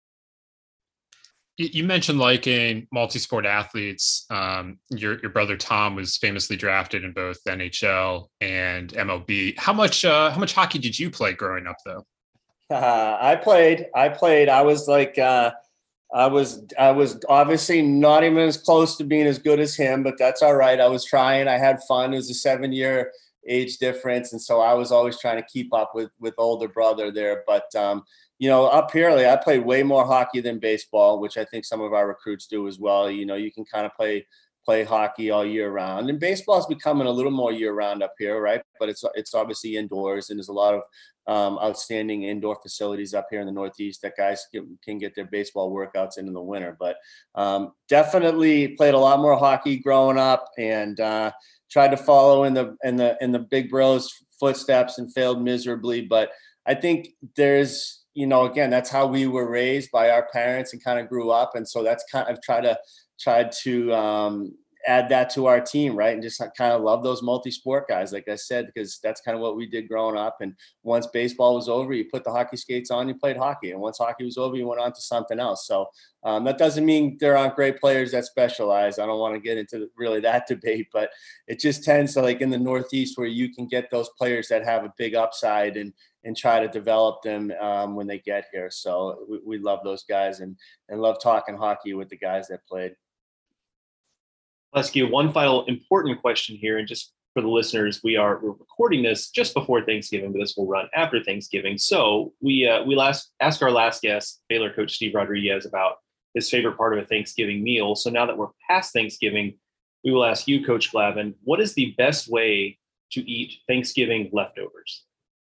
B: You mentioned liking multi-sport athletes. Um, your your brother Tom was famously drafted in both N H L and M L B. How much uh, how much hockey did you play growing up, though?
D: Uh, I played. I played. I was like, uh, I was, I was obviously not even as close to being as good as him, but that's all right. I was trying. I had fun. It was a seven-year age difference, and so I was always trying to keep up with with older brother there. But um, you know, up here, like, I played way more hockey than baseball, which I think some of our recruits do as well. You know, you can kind of play play hockey all year round, and baseball is becoming a little more year round up here, right? But it's it's obviously indoors, and there's a lot of um, outstanding indoor facilities up here in the Northeast that guys can, can get their baseball workouts in in the winter. But um, definitely played a lot more hockey growing up, and uh, tried to follow in the in the in the big bros footsteps and failed miserably. But I think there's, you know, again, that's how we were raised by our parents and kind of grew up, and so that's kind of tried to tried to um, add that to our team, right? And just kind of love those multi-sport guys, like I said, because that's kind of what we did growing up. And once baseball was over, you put the hockey skates on, you played hockey. And once hockey was over, you went on to something else. So um, that doesn't mean there aren't great players that specialize. I don't want to get into really that debate, but it just tends to, like in the Northeast, where you can get those players that have a big upside and and try to develop them um, when they get here. So we, we love those guys, and and love talking hockey with the guys that played.
C: I'll ask you one final important question here. And just for the listeners, we are we're recording this just before Thanksgiving, but this will run after Thanksgiving. So we uh, we last asked our last guest, Baylor coach Steve Rodriguez, about his favorite part of a Thanksgiving meal. So now that we're past Thanksgiving, we will ask you, Coach Glavin, what is the best way to eat Thanksgiving leftovers?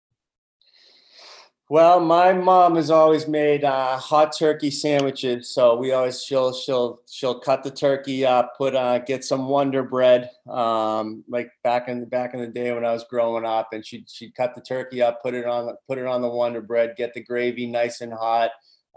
D: Well, my mom has always made uh, hot turkey sandwiches, so we always she'll she'll she'll cut the turkey up, put uh, get some Wonder Bread, um, like back in back in the day when I was growing up, and she she cut the turkey up, put it on put it on the Wonder Bread, get the gravy nice and hot,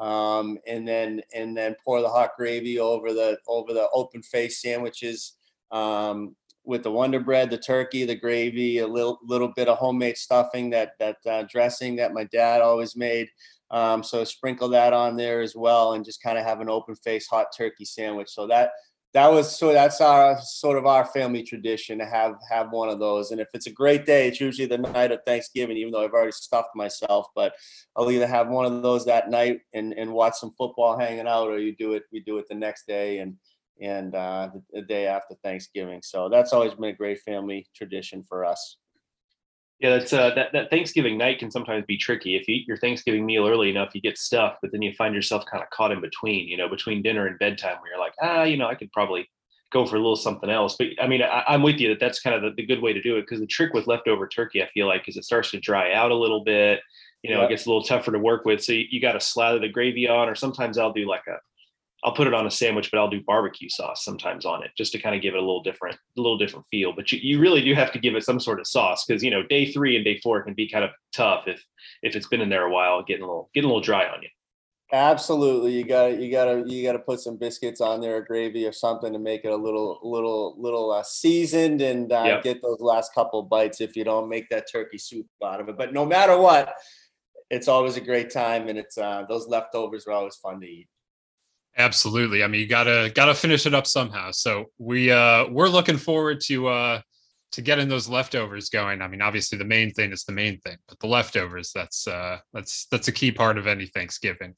D: um, and then and then pour the hot gravy over the over the open face sandwiches. Um, with the Wonder Bread, the turkey, the gravy, a little little bit of homemade stuffing, that that uh, dressing that my dad always made. Um, so sprinkle that on there as well, and just kind of have an open face hot turkey sandwich. So that that was so that's our sort of our family tradition to have have one of those. And if it's a great day, it's usually the night of Thanksgiving, even though I've already stuffed myself. But I'll either have one of those that night and and watch some football hanging out, or you do it we do it the next day and. and uh, the, the day after Thanksgiving. So that's always been a great family tradition for us.
C: Yeah, that's uh, that, that Thanksgiving night can sometimes be tricky. If you eat your Thanksgiving meal early enough, you get stuffed, but then you find yourself kind of caught in between, you know, between dinner and bedtime, where you're like, ah, you know, I could probably go for a little something else. But I mean, I, I'm with you that that's kind of the, the good way to do it, because the trick with leftover turkey, I feel like, is it starts to dry out a little bit. You know, yep. It gets a little tougher to work with. So you, you got to slather the gravy on, or sometimes I'll do like a I'll put it on a sandwich, but I'll do barbecue sauce sometimes on it, just to kind of give it a little different, a little different feel. But you, you really do have to give it some sort of sauce, because, you know, day three and day four can be kind of tough if if it's been in there a while, getting a little getting a little dry on you.
D: Absolutely, you got to you got to you got to put some biscuits on there, or gravy or something, to make it a little little little uh, seasoned, and uh, yep. Get those last couple bites if you don't make that turkey soup out of it. But no matter what, it's always a great time, and it's uh, those leftovers are always fun to eat.
B: Absolutely. I mean, you gotta gotta finish it up somehow. So we uh we're looking forward to uh to getting those leftovers going. I mean, obviously the main thing is the main thing, but the leftovers, that's uh that's that's a key part of any Thanksgiving.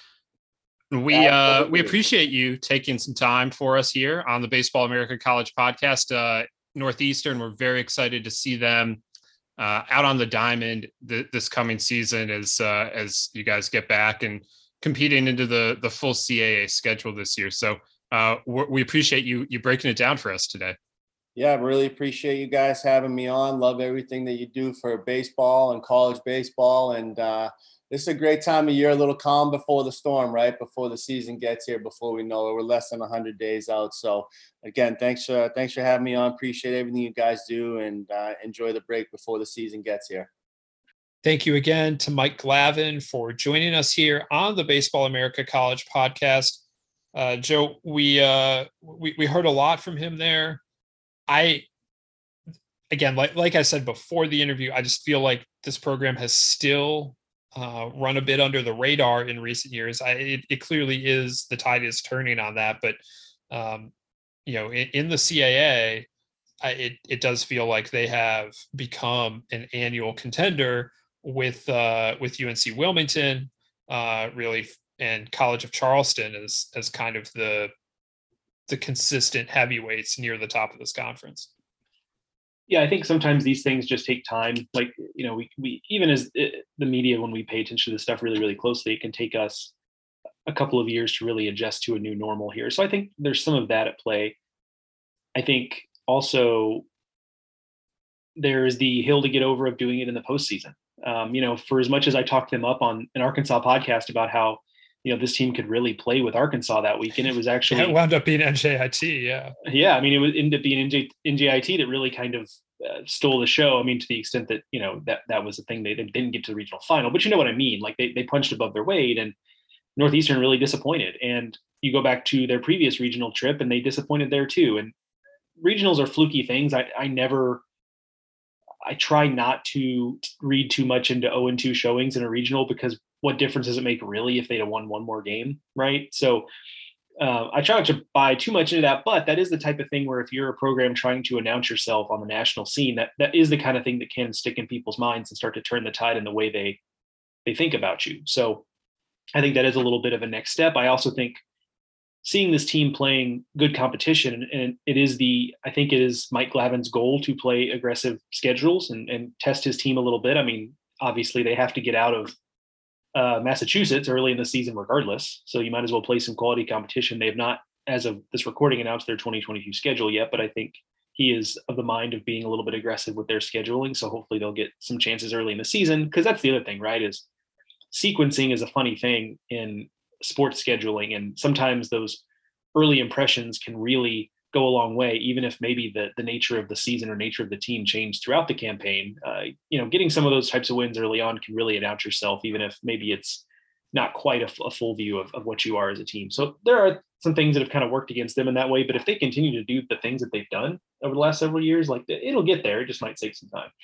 B: We uh we appreciate you taking some time for us here on the Baseball America College podcast. Uh Northeastern, we're very excited to see them uh out on the diamond th- this coming season as uh as you guys get back and competing into the the full C A A schedule this year. So uh, we appreciate you you breaking it down for us today.
D: Yeah, I really appreciate you guys having me on. Love everything that you do for baseball and college baseball. And uh, this is a great time of year, a little calm before the storm, right? Before the season gets here, before we know it. We're less than one hundred days out. So again, thanks for, thanks for having me on. Appreciate everything you guys do, and uh, enjoy the break before the season gets here.
B: Thank you again to Mike Glavin for joining us here on the Baseball America College podcast. Uh, Joe, we, uh, we we heard a lot from him there. I, again, like like I said before the interview, I just feel like this program has still uh, run a bit under the radar in recent years. I, it, it clearly is, the tide is turning on that, but um, you know, in, in the C A A, I, it it does feel like they have become an annual contender with uh, with U N C Wilmington, uh, really, and College of Charleston as as kind of the the consistent heavyweights near the top of this conference.
C: Yeah, I think sometimes these things just take time. Like, you know, we, we even as it, the media, when we pay attention to this stuff really, really closely, it can take us a couple of years to really adjust to a new normal here. So I think there's some of that at play. I think also there is the hill to get over of doing it in the postseason. Um, you know, for as much as I talked them up on an Arkansas podcast about how, you know, this team could really play with Arkansas that week. And it was actually,
B: yeah, it wound up being N J I T. Yeah.
C: Yeah. I mean, it was ended up being N J, N J I T that really kind of uh, stole the show. I mean, to the extent that, you know, that, that was the thing. They, they didn't get to the regional final, but you know what I mean? Like they, they punched above their weight, and Northeastern really disappointed. And you go back to their previous regional trip and they disappointed there too. And regionals are fluky things. I, I never, I try not to read too much into oh and two showings in a regional, because what difference does it make really if they'd have won one more game, right? So uh, I try not to buy too much into that, but that is the type of thing where if you're a program trying to announce yourself on the national scene, that that is the kind of thing that can stick in people's minds and start to turn the tide in the way they they think about you. So I think that is a little bit of a next step. I also think seeing this team playing good competition, and it is the, I think it is Mike Glavin's goal to play aggressive schedules and, and test his team a little bit. I mean, obviously they have to get out of uh, Massachusetts early in the season regardless. So you might as well play some quality competition. They have not, as of this recording, announced their twenty twenty-two schedule yet, but I think he is of the mind of being a little bit aggressive with their scheduling. So hopefully they'll get some chances early in the season, because that's the other thing, right? Is sequencing is a funny thing in sports scheduling. And sometimes those early impressions can really go a long way, even if maybe the, the nature of the season or nature of the team changed throughout the campaign. Uh, you know, getting some of those types of wins early on can really announce yourself, even if maybe it's not quite a, a full view of, of what you are as a team. So there are some things that have kind of worked against them in that way, but if they continue to do the things that they've done over the last several years, like it'll get there. It just might take some time.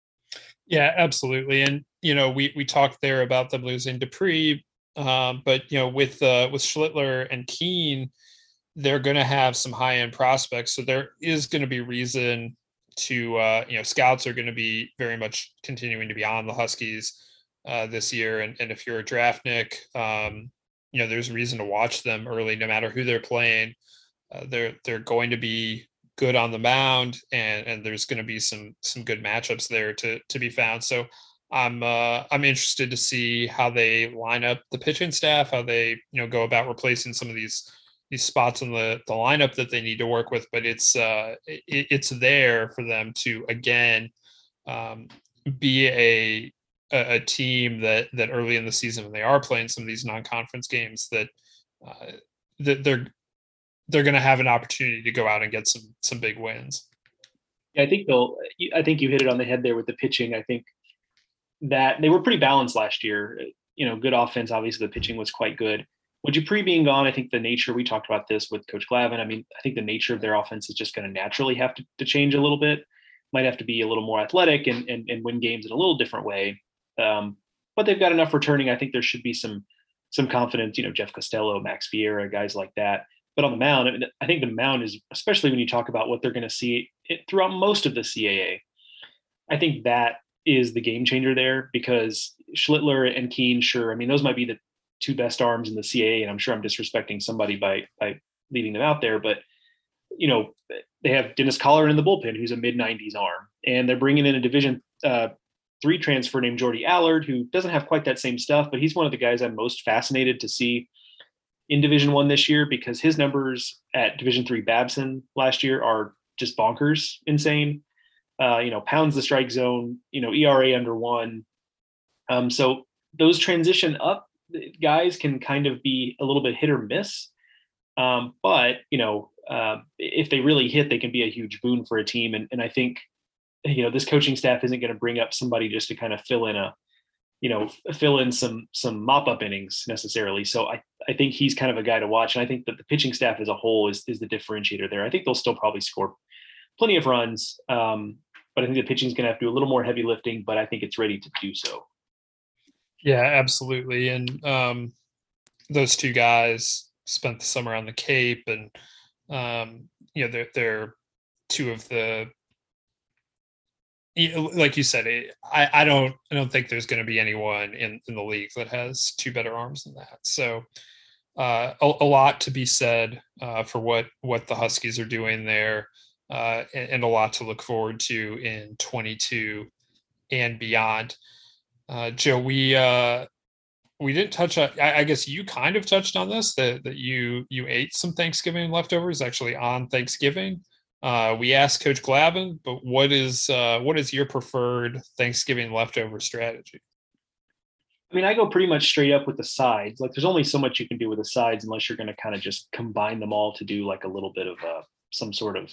B: Yeah, absolutely. And, you know, we, we talked there about them losing Dupree, um, but, you know, with, uh, with Schlittler and Keene, they're going to have some high end prospects. So there is going to be reason to, uh, you know, scouts are going to be very much continuing to be on the Huskies uh, this year. And, and if you're a draftnik, um, you know, there's reason to watch them early, no matter who they're playing. Uh, they're, they're going to be good on the mound, and, and there's going to be some, some good matchups there to, to be found. So I'm, uh, I'm interested to see how they line up the pitching staff, how they, you know, go about replacing some of these, these spots in the, the lineup that they need to work with, but it's, uh, it, it's there for them to, again, um, be a, a, a team that, that early in the season, when they are playing some of these non-conference games, that, uh, that they're, they're going to have an opportunity to go out and get some, some big wins.
C: Yeah, I think they'll, I think you hit it on the head there with the pitching. I think that they were pretty balanced last year, you know, good offense. Obviously the pitching was quite good. With Dupree being gone, I think the nature, we talked about this with Coach Glavin. I mean, I think the nature of their offense is just going to naturally have to, to change a little bit. Might have to be a little more athletic and, and, and win games in a little different way. Um, but they've got enough returning. I think there should be some, some confidence, you know, Jeff Costello, Max Vieira, guys like that. But on the mound, I mean, I think the mound is, especially when you talk about what they're going to see it, throughout most of the C A A, I think that is the game changer there, because Schlittler and Keene, sure, I mean, those might be the two best arms in the C A A, and I'm sure I'm disrespecting somebody by by leaving them out there, but you know, they have Dennis Collar in the bullpen, who's a mid nineties arm, and they're bringing in a Division uh, three transfer named Jordy Allard, who doesn't have quite that same stuff, but he's one of the guys I'm most fascinated to see in Division One this year, because his numbers at Division three Babson last year are just bonkers, insane. Uh, you know, pounds the strike zone, you know, E R A under one. Um, so those transition up guys can kind of be a little bit hit or miss. Um, but, you know, uh, if they really hit, they can be a huge boon for a team. And, and I think, you know, this coaching staff isn't going to bring up somebody just to kind of fill in a, you know, fill in some, some mop up innings necessarily. So I, I think he's kind of a guy to watch. And I think that the pitching staff as a whole is, is the differentiator there. I think they'll still probably score plenty of runs. Um, but I think the pitching is going to have to do a little more heavy lifting, but I think it's ready to do so.
B: Yeah, absolutely. And um, those two guys spent the summer on the Cape, and um, you know, they're, they're two of the, like you said, I, I don't, I don't think there's going to be anyone in, in the league that has two better arms than that. So uh, a, a lot to be said uh, for what, what the Huskies are doing there, uh, and, and a lot to look forward to in twenty-two and beyond. Uh, Joe, we uh, we didn't touch on. I, I guess you kind of touched on this, that that you you ate some Thanksgiving leftovers actually on Thanksgiving. Uh, we asked Coach Glavin, but what is uh, what is your preferred Thanksgiving leftover strategy?
C: I mean, I go pretty much straight up with the sides. Like, there's only so much you can do with the sides unless you're going to kind of just combine them all to do like a little bit of a, some sort of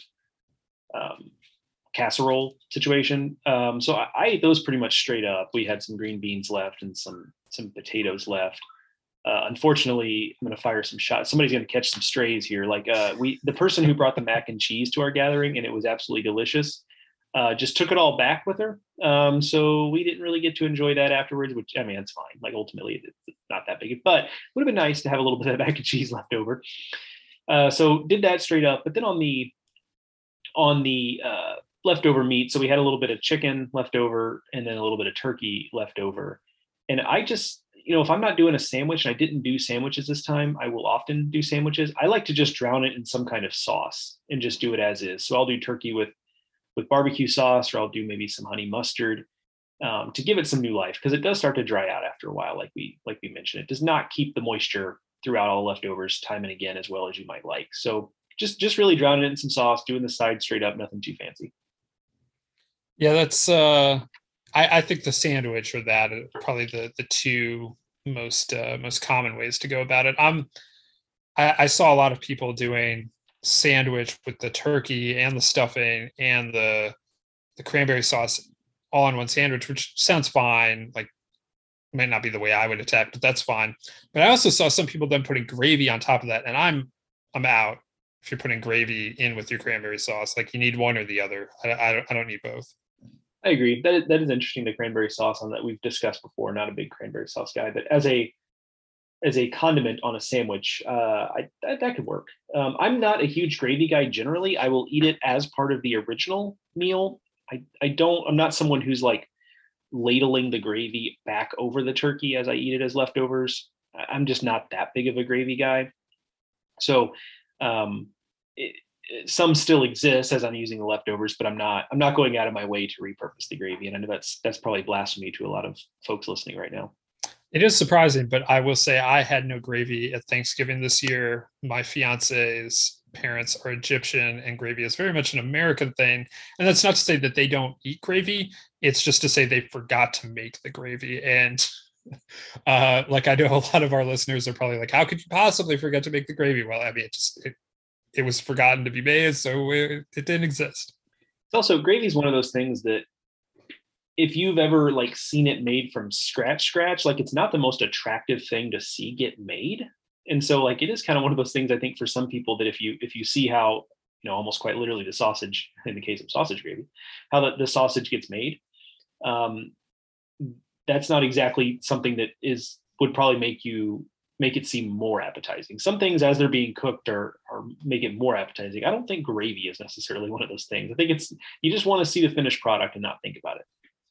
C: um, casserole situation. Um, so I, I ate those pretty much straight up. We had some green beans left and some some potatoes left. Uh, unfortunately, I'm going to fire some shots. Somebody's going to catch some strays here. Like uh, we, the person who brought the mac and cheese to our gathering, and it was absolutely delicious, uh, just took it all back with her. Um, so we didn't really get to enjoy that afterwards, which, I mean, it's fine. Like, ultimately, it's not that big, but it would have been nice to have a little bit of mac and cheese left over. Uh, so did that straight up. But then on the, on the uh, leftover meat, so we had a little bit of chicken left over and then a little bit of turkey left over. And I just, you know, if I'm not doing a sandwich, and I didn't do sandwiches this time, I will often do sandwiches. I like to just drown it in some kind of sauce and just do it as is. So I'll do turkey with, with barbecue sauce, or I'll do maybe some honey mustard um, to give it some new life, because it does start to dry out after a while. Like we, like we mentioned, it does not keep the moisture throughout all the leftovers time and again as well as you might like. So just, just really drowning it in some sauce, doing the side straight up, nothing too fancy.
B: Yeah, that's uh I, I think the sandwich or that are probably the the two most uh, most common ways to go about it. I'm I, I saw a lot of people doing sandwich with the turkey and the stuffing and the the cranberry sauce all in one sandwich, which sounds fine. Like, might not be the way I would attack, but that's fine. But I also saw some people then putting gravy on top of that, and I'm I'm out if you're putting gravy in with your cranberry sauce. Like, you need one or the other. I, I, I don't need both.
C: I agree. That is, that is interesting. The cranberry sauce on that we've discussed before. Not a big cranberry sauce guy, but as a as a condiment on a sandwich, uh, I, that, that could work. Um, I'm not a huge gravy guy generally. I will eat it as part of the original meal. I I don't. I'm not someone who's like ladling the gravy back over the turkey as I eat it as leftovers. I'm just not that big of a gravy guy. So um, it, some still exist as I'm using the leftovers, but I'm not, I'm not going out of my way to repurpose the gravy. And I know that's, that's probably blasphemy to a lot of folks listening right now.
B: It is surprising, but I will say I had no gravy at Thanksgiving this year. My fiance's parents are Egyptian, and gravy is very much an American thing. And that's not to say that they don't eat gravy. It's just to say they forgot to make the gravy. And uh, like, I know a lot of our listeners are probably like, how could you possibly forget to make the gravy? Well, I mean, it just, it, it was forgotten to be made, so it, it didn't exist.
C: It's also, gravy is one of those things that if you've ever like seen it made from scratch, scratch, like it's not the most attractive thing to see get made. And so like, it is kind of one of those things, I think, for some people, that if you, if you see how, you know, almost quite literally the sausage, in the case of sausage gravy, how the, the sausage gets made, um, that's not exactly something that is, would probably make you, make it seem more appetizing. Some things as they're being cooked are, are make it more appetizing. I don't think gravy is necessarily one of those things. I think it's, you just want to see the finished product and not think about it.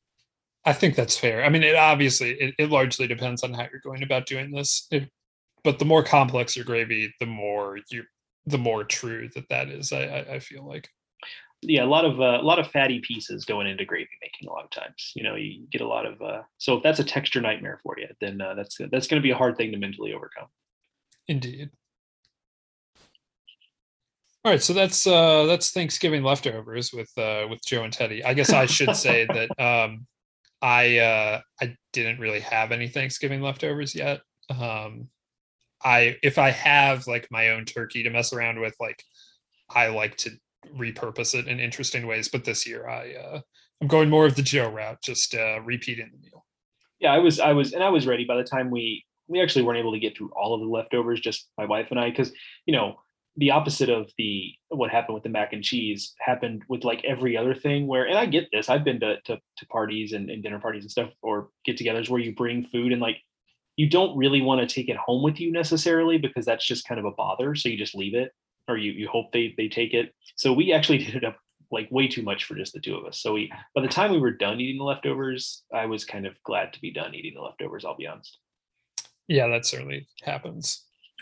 B: I think that's fair. I mean, it obviously, it, it largely depends on how you're going about doing this. It, but the more complex your gravy, the more you, the more true that that is. I, I, I feel like.
C: Yeah, a lot of uh, a lot of fatty pieces going into gravy making. A lot of times, you know, you get a lot of. Uh, so if that's a texture nightmare for you, then uh, that's that's going to be a hard thing to mentally overcome.
B: Indeed. All right, so that's uh that's Thanksgiving leftovers with uh with Joe and Teddy. I guess I should say that um I uh I didn't really have any Thanksgiving leftovers yet. Um I if I have like my own turkey to mess around with, like I like to repurpose it in interesting ways, but this year I uh I'm going more of the Joe route, just uh repeating the meal.
C: Yeah, I was, I was, and I was ready by the time we we actually weren't able to get through all of the leftovers, just my wife and I, because you know the opposite of the what happened with the mac and cheese happened with like every other thing. Where, and I get this, I've been to to, to parties and, and dinner parties and stuff or get-togethers where you bring food and like you don't really want to take it home with you necessarily because that's just kind of a bother. So you just leave it or you you hope they they take it. So we actually did it up like way too much for just the two of us. So we, by the time we were done eating the leftovers, I was kind of glad to be done eating the leftovers. I'll be honest.
B: Yeah, that certainly happens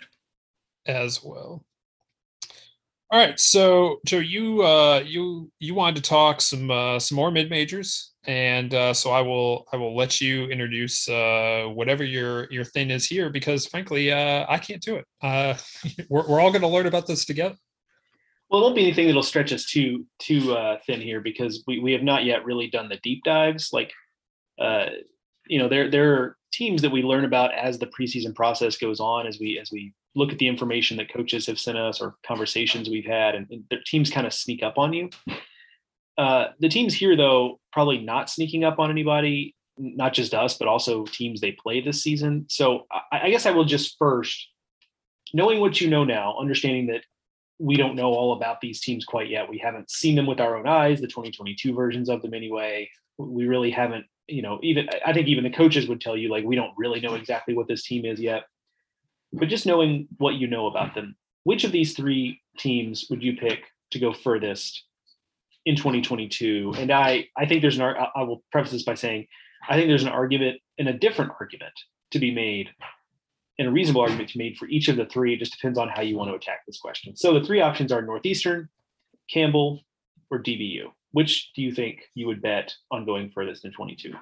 B: as well. All right, so Joe, you uh, you you wanted to talk some uh, some more mid majors, and uh, so I will I will let you introduce uh, whatever your your thing is here because frankly uh, I can't do it. Uh, we're we're all going to learn about this together.
C: Well, it won't be anything that'll stretch us too too uh, thin here because we, we have not yet really done the deep dives. Like, uh, you know, there there are teams that we learn about as the preseason process goes on, as we as we look at the information that coaches have sent us or conversations we've had, and, and the teams kind of sneak up on you. Uh, the teams here, though, probably not sneaking up on anybody, not just us, but also teams they play this season. So I, I guess I will just first, knowing what you know now, understanding that we don't know all about these teams quite yet. We haven't seen them with our own eyes, the twenty twenty-two versions of them anyway. We really haven't, you know, even, I think even the coaches would tell you, like, we don't really know exactly what this team is yet. But just knowing what you know about them, which of these three teams would you pick to go furthest in twenty twenty-two? And I, I think there's an, I will preface this by saying, I think there's an argument and a different argument to be made and a reasonable argument to be made for each of the three. It just depends on how you want to attack this question. So the three options are Northeastern, Campbell, or D B U. Which do you think you would bet on going furthest in twenty-two?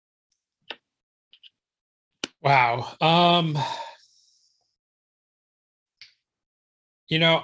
B: Wow. Um, you know,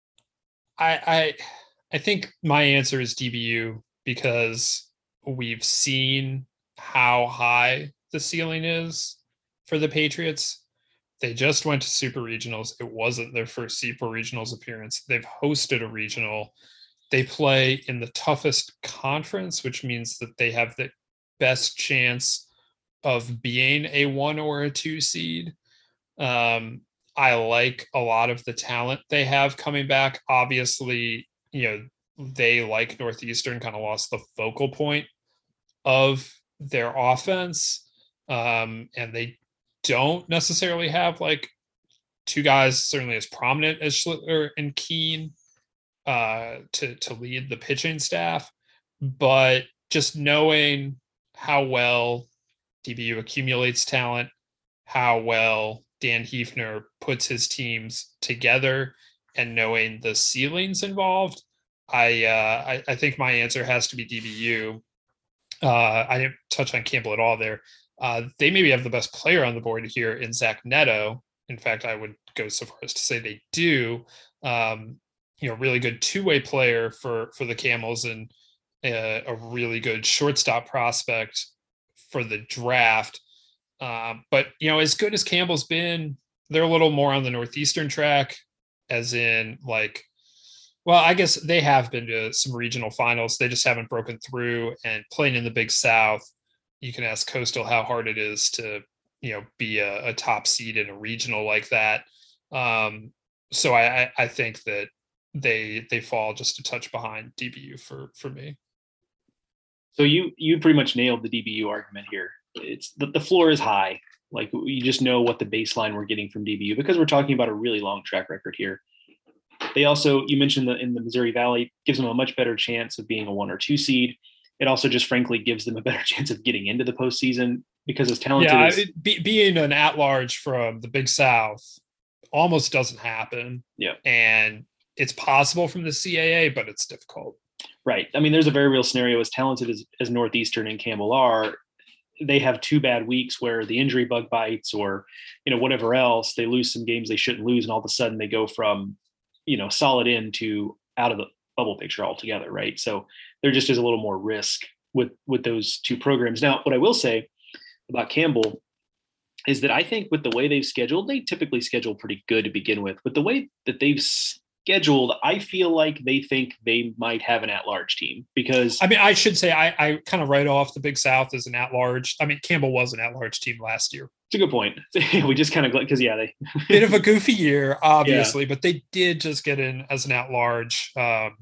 B: I I I think my answer is D B U because we've seen how high the ceiling is for the Patriots. They just went to Super Regionals. It wasn't their first Super Regionals appearance. They've hosted a regional. They play in the toughest conference, which means that they have the best chance of being a one or a two seed. Um, I like a lot of the talent they have coming back. Obviously, you know, they, like Northeastern, kind of lost the focal point of their offense. Um, and they don't necessarily have like two guys certainly as prominent as Schlittler and Keene uh, to, to lead the pitching staff. But just knowing how well D B U accumulates talent, how well Dan Hefner puts his teams together, and knowing the ceilings involved, I, uh, I, I think my answer has to be D B U. Uh, I didn't touch on Campbell at all there. Uh, they maybe have the best player on the board here in Zach Neto. In fact, I would go so far as to say they do. Um, you know, really good two-way player for for the Camels and a, a really good shortstop prospect for the draft. Uh, but you know, as good as Campbell's been, they're a little more on the Northeastern track, as in like, well, I guess they have been to some regional finals. They just haven't broken through, and playing in the Big South. You can ask Coastal how hard it is to, you know, be a, a top seed in a regional like that. Um, so I, I think that they they fall just a touch behind D B U for for me.
C: So you you pretty much nailed the D B U argument here. It's the, the floor is high. Like you just know what the baseline we're getting from D B U because we're talking about a really long track record here. They also, you mentioned that in the Missouri Valley, gives them a much better chance of being a one or two seed. It also just frankly gives them a better chance of getting into the postseason because as talented
B: yeah,
C: as
B: it, be, being an at-large from the Big South almost doesn't happen.
C: Yeah,
B: and it's possible from the C A A, but it's difficult.
C: Right. I mean, there's a very real scenario. As talented as, as Northeastern and Campbell are, they have two bad weeks where the injury bug bites or, you know, whatever else. They lose some games they shouldn't lose, and all of a sudden they go from you know, solid into out of the bubble picture altogether, right? So there just is a little more risk with with those two programs. Now, what I will say about Campbell is that I think with the way they've scheduled, they typically schedule pretty good to begin with. But the way that they've scheduled, I feel like they think they might have an at-large team because
B: I mean, I should say I, I kind of write off the Big South as an at-large. I mean, Campbell was an at-large team last year.
C: It's a good point. We just kind of because yeah, they
B: bit of a goofy year, obviously, yeah. But they did just get in as an at-large um,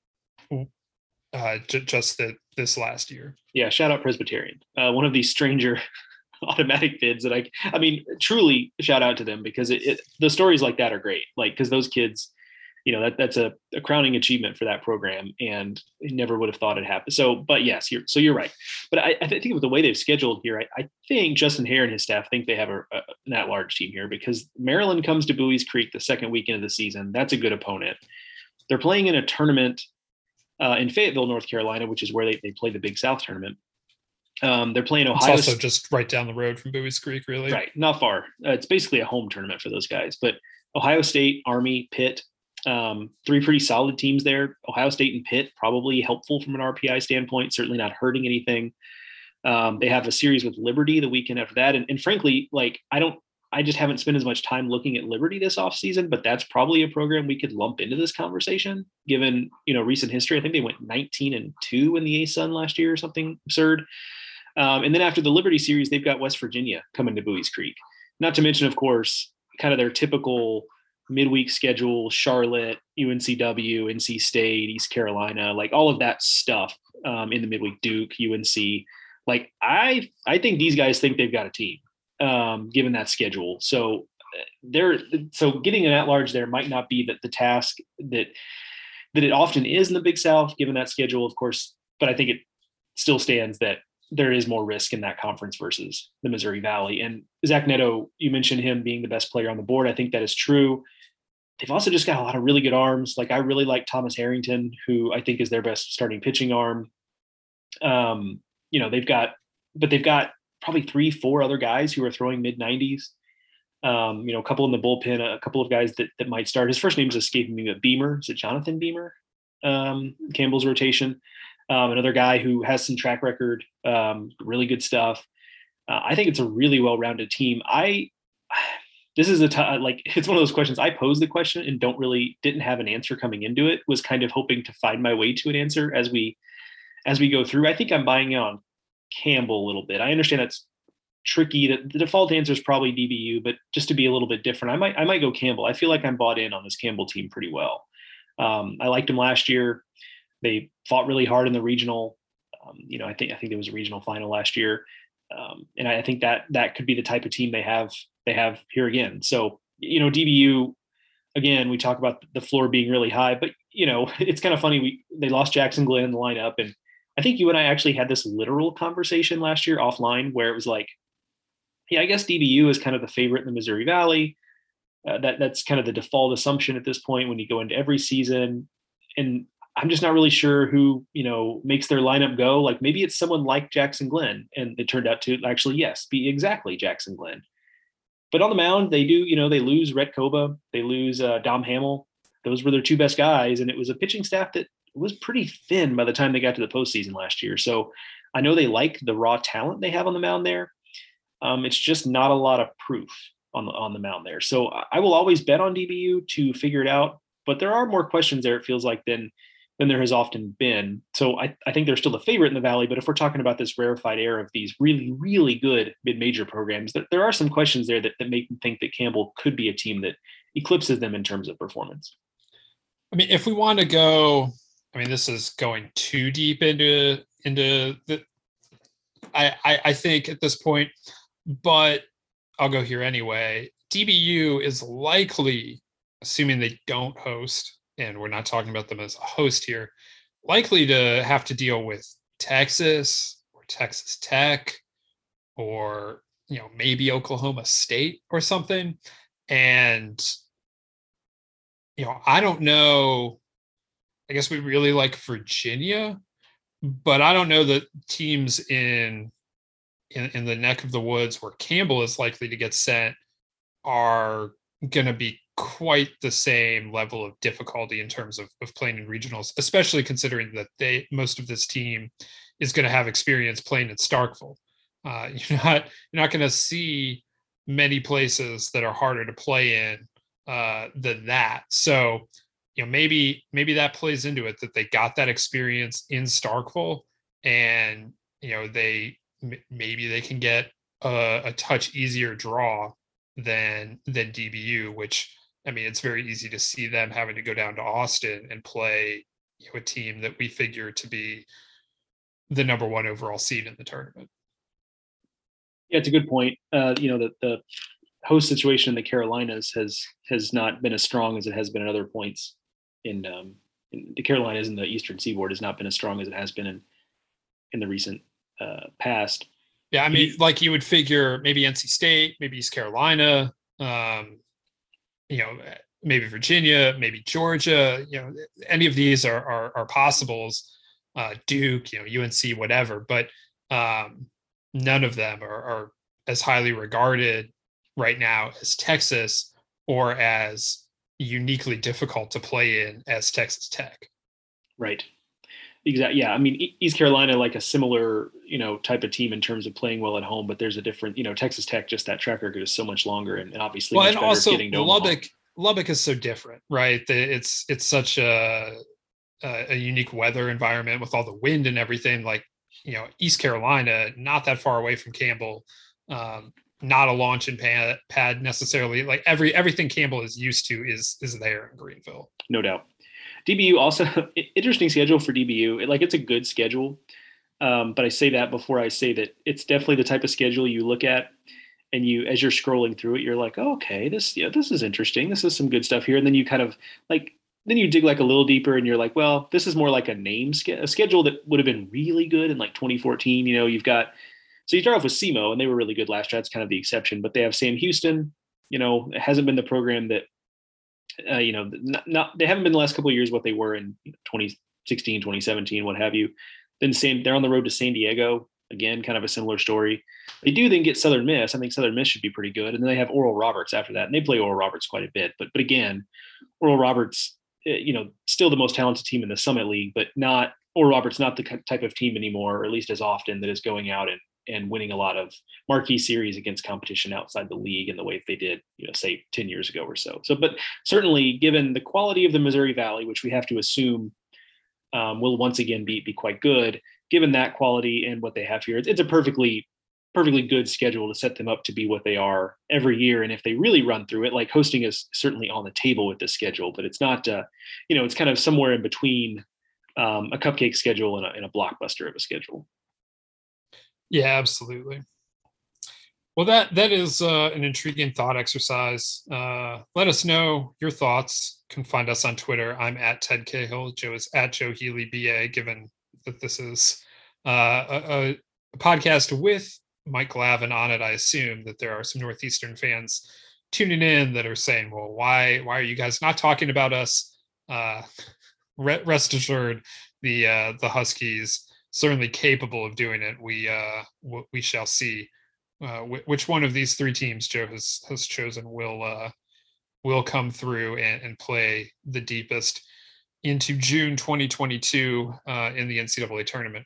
B: uh, j- just the, this last year.
C: Yeah, shout out Presbyterian, uh, one of these stranger automatic bids that I, I mean, truly shout out to them because it, it the stories like that are great. Like, because those kids, you know, that that's a, a crowning achievement for that program, and never would have thought it happened. So, but yes, you're so you're right. But I, I think with the way they've scheduled here, I, I think Justin Hare and his staff think they have a, a, an at-large team here because Maryland comes to Bowie's Creek the second weekend of the season. That's a good opponent. They're playing in a tournament uh, in Fayetteville, North Carolina, which is where they, they play the Big South tournament. Um, they're playing Ohio.
B: It's also just right down the road from Bowie's Creek, really.
C: Right, not far. Uh, it's basically a home tournament for those guys. But Ohio State, Army, Pitt, um, three pretty solid teams there. Ohio State and Pitt probably helpful from an R P I standpoint, certainly not hurting anything. Um, they have a series with Liberty the weekend after that. And, and frankly, like I don't, I just haven't spent as much time looking at Liberty this offseason, but that's probably a program we could lump into this conversation given, you know, recent history. I think they went nineteen and two in the A S U N last year or something absurd. Um, and then after the Liberty series, they've got West Virginia coming to Bowie's Creek. Not to mention, of course, kind of their typical midweek schedule, Charlotte, U N C W, N C State, East Carolina, like all of that stuff um, in the midweek, Duke, U N C. Like I, I think these guys think they've got a team um, given that schedule. So they're so getting an at-large there might not be that the task that that it often is in the Big South, given that schedule, of course. But I think it still stands that there is more risk in that conference versus the Missouri Valley. And Zach Neto, you mentioned him being the best player on the board. I think that is true. They've also just got a lot of really good arms. Like I really like Thomas Harrington, who I think is their best starting pitching arm. Um, you know, they've got, but they've got probably three, four other guys who are throwing mid nineties. Um, you know, a couple in the bullpen, a couple of guys that, that might start. His first name is escaping me, but Beamer. Is it Jonathan Beamer? Um, Campbell's rotation. Um, another guy who has some track record, um, really good stuff. Uh, I think it's a really well-rounded team. I, this is a t- like, it's one of those questions. I posed the question and don't really, didn't have an answer coming into it, was kind of hoping to find my way to an answer as we, as we go through. I think I'm buying on Campbell a little bit. I understand that's tricky. The, the default answer is probably D B U, but just to be a little bit different, I might, I might go Campbell. I feel like I'm bought in on this Campbell team pretty well. Um, I liked him last year. They fought really hard in the regional. Um, you know, I think I think there was a regional final last year, um, and I think that that could be the type of team they have they have here again. So you know, D B U again, we talk about the floor being really high, but you know, it's kind of funny. We they lost Jackson Glenn in the lineup, and I think you and I actually had this literal conversation last year offline where it was like, yeah, I guess D B U is kind of the favorite in the Missouri Valley. Uh, that that's kind of the default assumption at this point when you go into every season, and I'm just not really sure who, you know, makes their lineup go. Like maybe it's someone like Jackson Glenn, and it turned out to actually, yes, be exactly Jackson Glenn. But on the mound, they do, you know, they lose Rhett Koba, they lose uh, Dom Hamill. Those were their two best guys, and it was a pitching staff that was pretty thin by the time they got to the postseason last year. So I know they like the raw talent they have on the mound there. Um, it's just not a lot of proof on the on the mound there. So I will always bet on D B U to figure it out, but there are more questions there, it feels like, than than there has often been. So I, I think they're still the favorite in the Valley, but if we're talking about this rarefied air of these really, really good mid-major programs, that there are some questions there that, that make me think that Campbell could be a team that eclipses them in terms of performance.
B: I mean, if we want to go, I mean, this is going too deep into, into the, I, I, I think at this point, but I'll go here anyway. D B U is likely, assuming they don't host, and we're not talking about them as a host here, likely to have to deal with Texas or Texas Tech or, you know, maybe Oklahoma State or something. And, you know, I don't know, I guess we really like Virginia, but I don't know that teams in, in, in the neck of the woods where Campbell is likely to get sent are going to be quite the same level of difficulty in terms of, of playing in regionals, especially considering that they most of this team is going to have experience playing in Starkville. Uh, you're not you're not going to see many places that are harder to play in uh, than that. So, you know, maybe maybe that plays into it, that they got that experience in Starkville, and you know they maybe they can get a, a touch easier draw than than D B U, which, I mean, it's very easy to see them having to go down to Austin and play, you know, a team that we figure to be the number one overall seed in the tournament.
C: Yeah, it's a good point. Uh, you know, the, the host situation in the Carolinas has has not been as strong as it has been at other points in, um, in the Carolinas, and the Eastern Seaboard has not been as strong as it has been in in the recent uh, past.
B: Yeah, I mean, like you would figure maybe N C State, maybe East Carolina, um, you know, maybe Virginia, maybe Georgia, you know, any of these are are, are possibles. Uh, Duke, you know, U N C, whatever, but um, none of them are, are as highly regarded right now as Texas, or as uniquely difficult to play in as Texas Tech.
C: Right. Exactly. Yeah. I mean, East Carolina, like a similar, you know, type of team in terms of playing well at home, but there's a different, you know, Texas Tech, just that track record is so much longer, and, and obviously
B: well,
C: much
B: and
C: better
B: also
C: at getting to
B: Lubbock.
C: Omaha.
B: Lubbock is so different, right? It's it's such a, a a unique weather environment with all the wind and everything. Like, you know, East Carolina, not that far away from Campbell, um, not a launch and pad, pad necessarily. Like every everything Campbell is used to is is there in Greenville.
C: No doubt. D B U also interesting schedule for D B U. Like, it's a good schedule, um, but I say that before I say that it's definitely the type of schedule you look at, and you, as you're scrolling through it, you're like, oh, okay, this, yeah, this is interesting. This is some good stuff here. And then you kind of like, then you dig like a little deeper, and you're like, well, this is more like a name ske- a schedule that would have been really good in like twenty fourteen. You know, you've got, so you start off with S E M O, and they were really good last year. That's kind of the exception, but they have Sam Houston. You know, it hasn't been the program that, uh, you know, not, not, they haven't been the last couple of years what they were in twenty sixteen, twenty seventeen, what have you. Then San, they're on the road to San Diego. Again, kind of a similar story. They do then get Southern Miss. I think Southern Miss should be pretty good. And then they have Oral Roberts after that. And they play Oral Roberts quite a bit. But but again, Oral Roberts, you know, still the most talented team in the Summit League, but not, Oral Roberts not the type of team anymore, or at least as often, that is going out and, and winning a lot of marquee series against competition outside the league in the way that they did, you know, say ten years ago or so. So, but certainly given the quality of the Missouri Valley, which we have to assume um, will once again be, be quite good, given that quality and what they have here, it's, it's a perfectly, perfectly good schedule to set them up to be what they are every year. And if they really run through it, like, hosting is certainly on the table with this schedule, but it's not, uh, you know, it's kind of somewhere in between um, a cupcake schedule and a, and a blockbuster of a schedule.
B: Yeah, absolutely. Well, that that is uh, an intriguing thought exercise. Uh, let us know your thoughts. You can find us on Twitter. I'm at Ted Cahill. Joe is at Joe Healy B A. Given that this is uh, a, a podcast with Mike Glavin on it, I assume that there are some Northeastern fans tuning in that are saying, "Well, why why are you guys not talking about us?" Uh, rest assured, the uh, the Huskies certainly capable of doing it. We uh, w- we shall see uh, w- which one of these three teams Joe has has chosen will uh, will come through and, and play the deepest into June twenty twenty-two uh, in the N C double A tournament.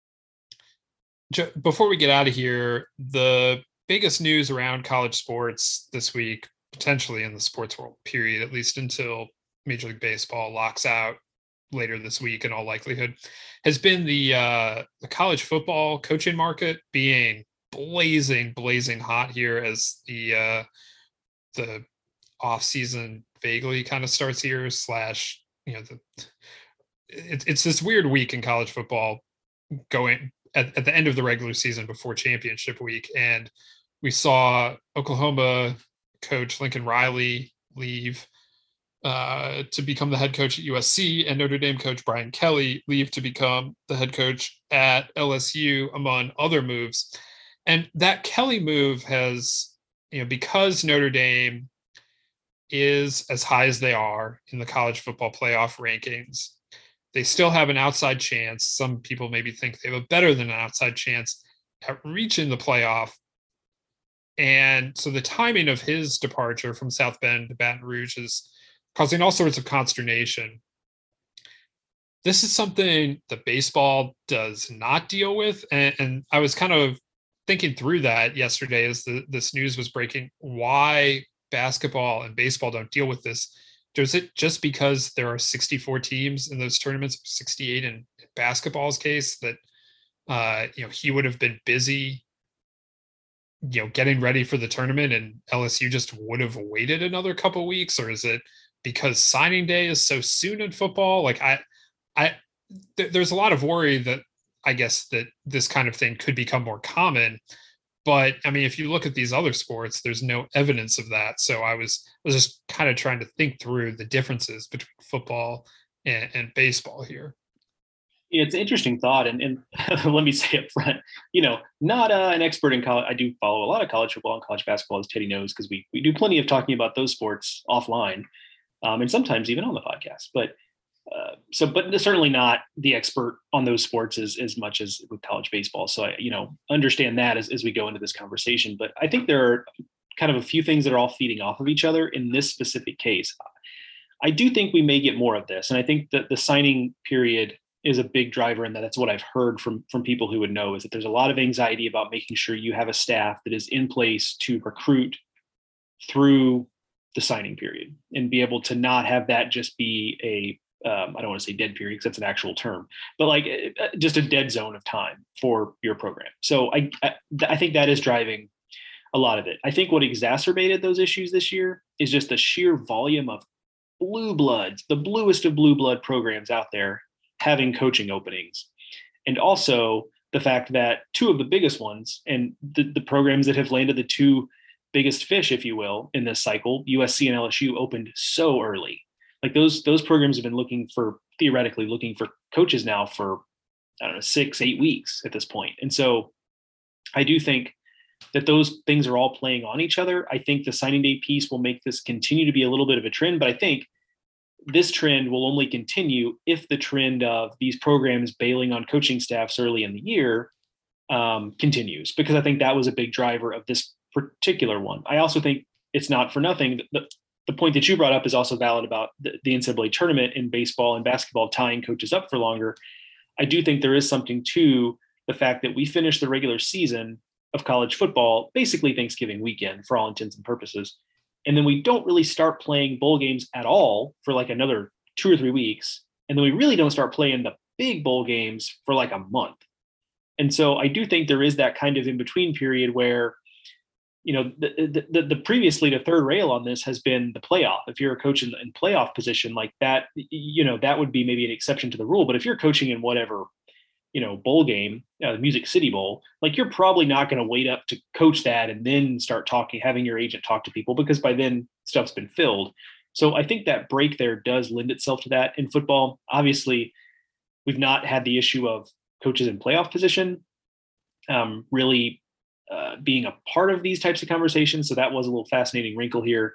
B: Joe, before we get out of here, the biggest news around college sports this week, potentially in the sports world, period, at least until Major League Baseball locks out later this week in all likelihood, has been the uh, the college football coaching market being blazing, blazing hot here as the uh, the off season vaguely kind of starts here. Slash, you know, the it, it's this weird week in college football going at, at the end of the regular season before championship week, and we saw Oklahoma coach Lincoln Riley leave uh, to become the head coach at U S C, and Notre Dame coach Brian Kelly leave to become the head coach at L S U, among other moves. And that Kelly move has, you know, because Notre Dame is as high as they are in the college football playoff rankings, they still have an outside chance. Some people maybe think they have a better than an outside chance at reaching the playoff. And so the timing of his departure from South Bend to Baton Rouge is causing all sorts of consternation. This is something that baseball does not deal with. And, and I was kind of thinking through that yesterday as the, this news was breaking, why basketball and baseball don't deal with this. Is it just because there are sixty-four teams in those tournaments, sixty-eight in basketball's case, that uh, you know, he would have been busy, you know, getting ready for the tournament and L S U just would have waited another couple of weeks? Or is it because signing day is so soon in football? Like I, I, th- there's a lot of worry that I guess that this kind of thing could become more common. But I mean, if you look at these other sports, there's no evidence of that. So I was was just kind of trying to think through the differences between football and, and baseball here.
C: It's an interesting thought. And, and let me say up front, you know, not uh, an expert in college. I do follow a lot of college football and college basketball, as Teddy knows, because we, we do plenty of talking about those sports offline um, and sometimes even on the podcast. But uh, so, but certainly not the expert on those sports as, as much as with college baseball. So I, you know, understand that as, as we go into this conversation. But I think there are kind of a few things that are all feeding off of each other in this specific case. I do think we may get more of this. And I think that the signing period is a big driver in that. That's what I've heard from, from people who would know, is that there's a lot of anxiety about making sure you have a staff that is in place to recruit through the signing period and be able to not have that just be a, um, I don't want to say dead period because that's an actual term, but like uh, just a dead zone of time for your program. So I, I, I think that is driving a lot of it. I think what exacerbated those issues this year is just the sheer volume of blue bloods, the bluest of blue blood programs out there having coaching openings. And also the fact that two of the biggest ones and the, the programs that have landed the two biggest fish, if you will, in this cycle, U S C and L S U, opened so early. Like those, those programs have been looking for, theoretically looking for coaches now for, I don't know, six, eight weeks at this point. And so I do think that those things are all playing on each other. I think the signing day piece will make this continue to be a little bit of a trend, but I think this trend will only continue if the trend of these programs bailing on coaching staffs early in the year um, continues, because I think that was a big driver of this particular one. I also think it's not for nothing. The, the point that you brought up is also valid about the, the N C double A tournament in baseball and basketball tying coaches up for longer. I do think there is something to the fact that we finished the regular season of college football basically Thanksgiving weekend for all intents and purposes. And then we don't really start playing bowl games at all for like another two or three weeks. And then we really don't start playing the big bowl games for like a month. And so I do think there is that kind of in-between period where, you know, the, the, the previously the third rail on this has been the playoff. If you're a coach in, in playoff position like that, you know, that would be maybe an exception to the rule. But if you're coaching in whatever, you know, bowl game, uh, the Music City Bowl, like you're probably not going to wait up to coach that and then start talking, having your agent talk to people, because by then stuff's been filled. So I think that break there does lend itself to that in football. Obviously, we've not had the issue of coaches in playoff position um, really uh, being a part of these types of conversations. So that was a little fascinating wrinkle here.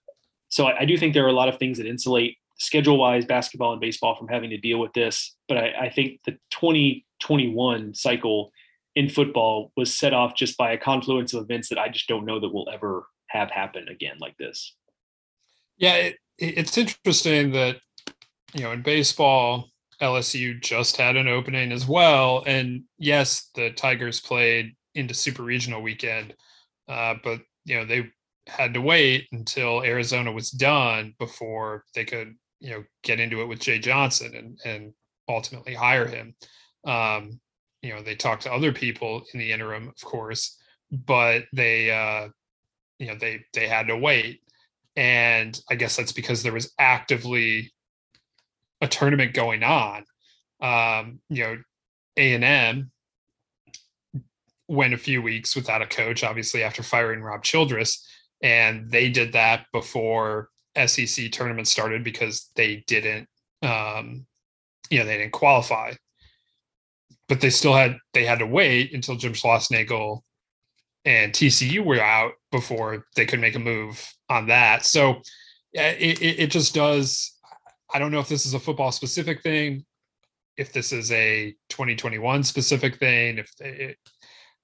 C: So I, I do think there are a lot of things that insulate schedule-wise basketball and baseball from having to deal with this. But I, I think the twenty twenty-one cycle in football was set off just by a confluence of events that I just don't know that will ever have happen again like this.
B: Yeah, it, it's interesting that, you know, in baseball, L S U just had an opening as well. And yes, the Tigers played into Super Regional weekend, uh, but, you know, they had to wait until Arizona was done before they could, you know, get into it with Jay Johnson and, and ultimately hire him. Um, you know, they talked to other people in the interim, of course, but they, uh, you know, they, they had to wait. And I guess that's because there was actively a tournament going on. Um, you know, A and M went a few weeks without a coach, obviously after firing Rob Childress, and they did that before S E C tournament started because they didn't, um, you know, they didn't qualify. But they still had, they had to wait until Jim Schlossnagle and T C U were out before they could make a move on that. So it, it, it just does. I don't know if this is a football specific thing, if this is a twenty twenty-one specific thing, if it,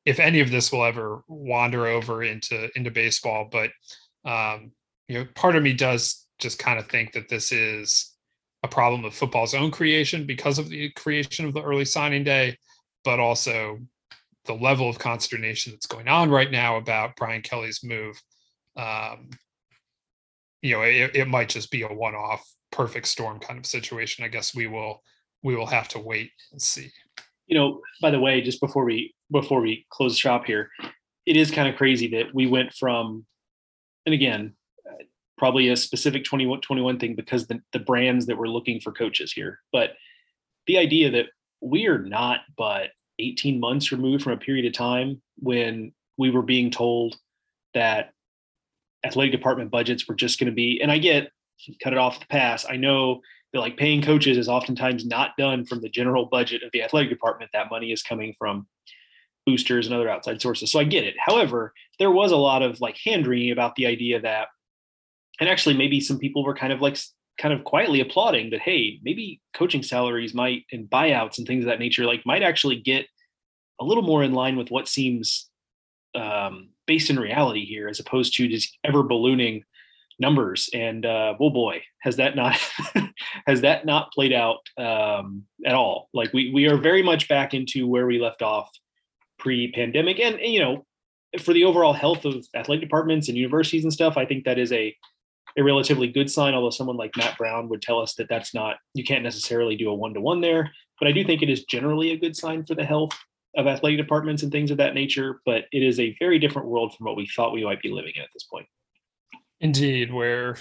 B: if any of this will ever wander over into into baseball. But um, you know, part of me does just kind of think that this is a problem of football's own creation because of the creation of the early signing day, but also the level of consternation that's going on right now about Brian Kelly's move. Um, you know, it, it might just be a one-off perfect storm kind of situation. I guess we will we will have to wait and see.
C: You know, by the way, just before we before we close shop here, it is kind of crazy that we went from, and again, probably a specific twenty-one twenty-one thing because the, the brands that we're looking for coaches here, but the idea that we are not but eighteen months removed from a period of time when we were being told that athletic department budgets were just going to be, and I get, cut it off the pass. I know that like paying coaches is oftentimes not done from the general budget of the athletic department. That money is coming from boosters and other outside sources. So I get it. However, there was a lot of like hand wringing about the idea that, and actually maybe some people were kind of like, kind of quietly applauding that, hey, maybe coaching salaries might, and buyouts and things of that nature, like might actually get a little more in line with what seems um, based in reality here, as opposed to just ever ballooning numbers. And uh, oh boy, has that not, has that not played out um, at all. Like we, we are very much back into where we left off pre-pandemic. And, and, you know, for the overall health of athletic departments and universities and stuff, I think that is a, a relatively good sign, although someone like Matt Brown would tell us that that's not, you can't necessarily do a one-to-one there, but I do think it is generally a good sign for the health of athletic departments and things of that nature, but it is a very different world from what we thought we might be living in at this point.
B: Indeed, where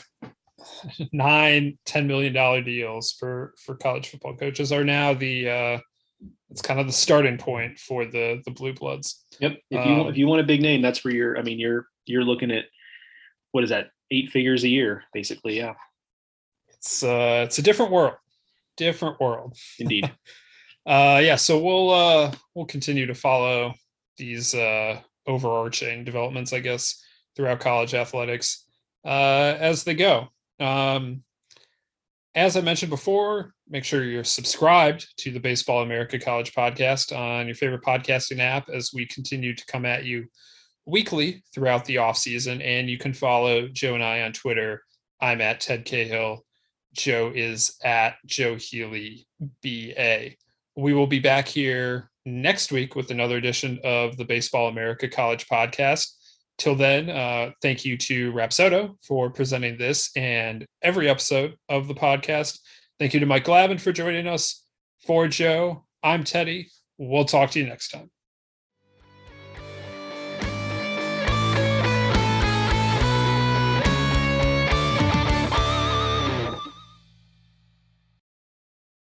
B: nine, ten million dollar deals for, for college football coaches are now the, uh, it's kind of the starting point for the, the Blue Bloods.
C: Yep. If you, um, if you want a big name, that's where you're, I mean, you're, you're looking at, what is that? Eight figures a year, basically. Yeah.
B: It's uh it's a different world, different world.
C: Indeed.
B: uh, yeah. So we'll, uh, we'll continue to follow these, uh, overarching developments, I guess, throughout college athletics, uh, as they go. Um, as I mentioned before, make sure you're subscribed to the Baseball America College podcast on your favorite podcasting app as we continue to come at you weekly throughout the off season. And you can follow Joe and I on Twitter. I'm at Ted Cahill. Joe is at Joe Healy B A. We will be back here next week with another edition of the Baseball America College podcast. Till then, uh, thank you to Rapsodo for presenting this and every episode of the podcast. Thank you to Mike Glavin for joining us. For Joe, I'm Teddy. We'll talk to you next time.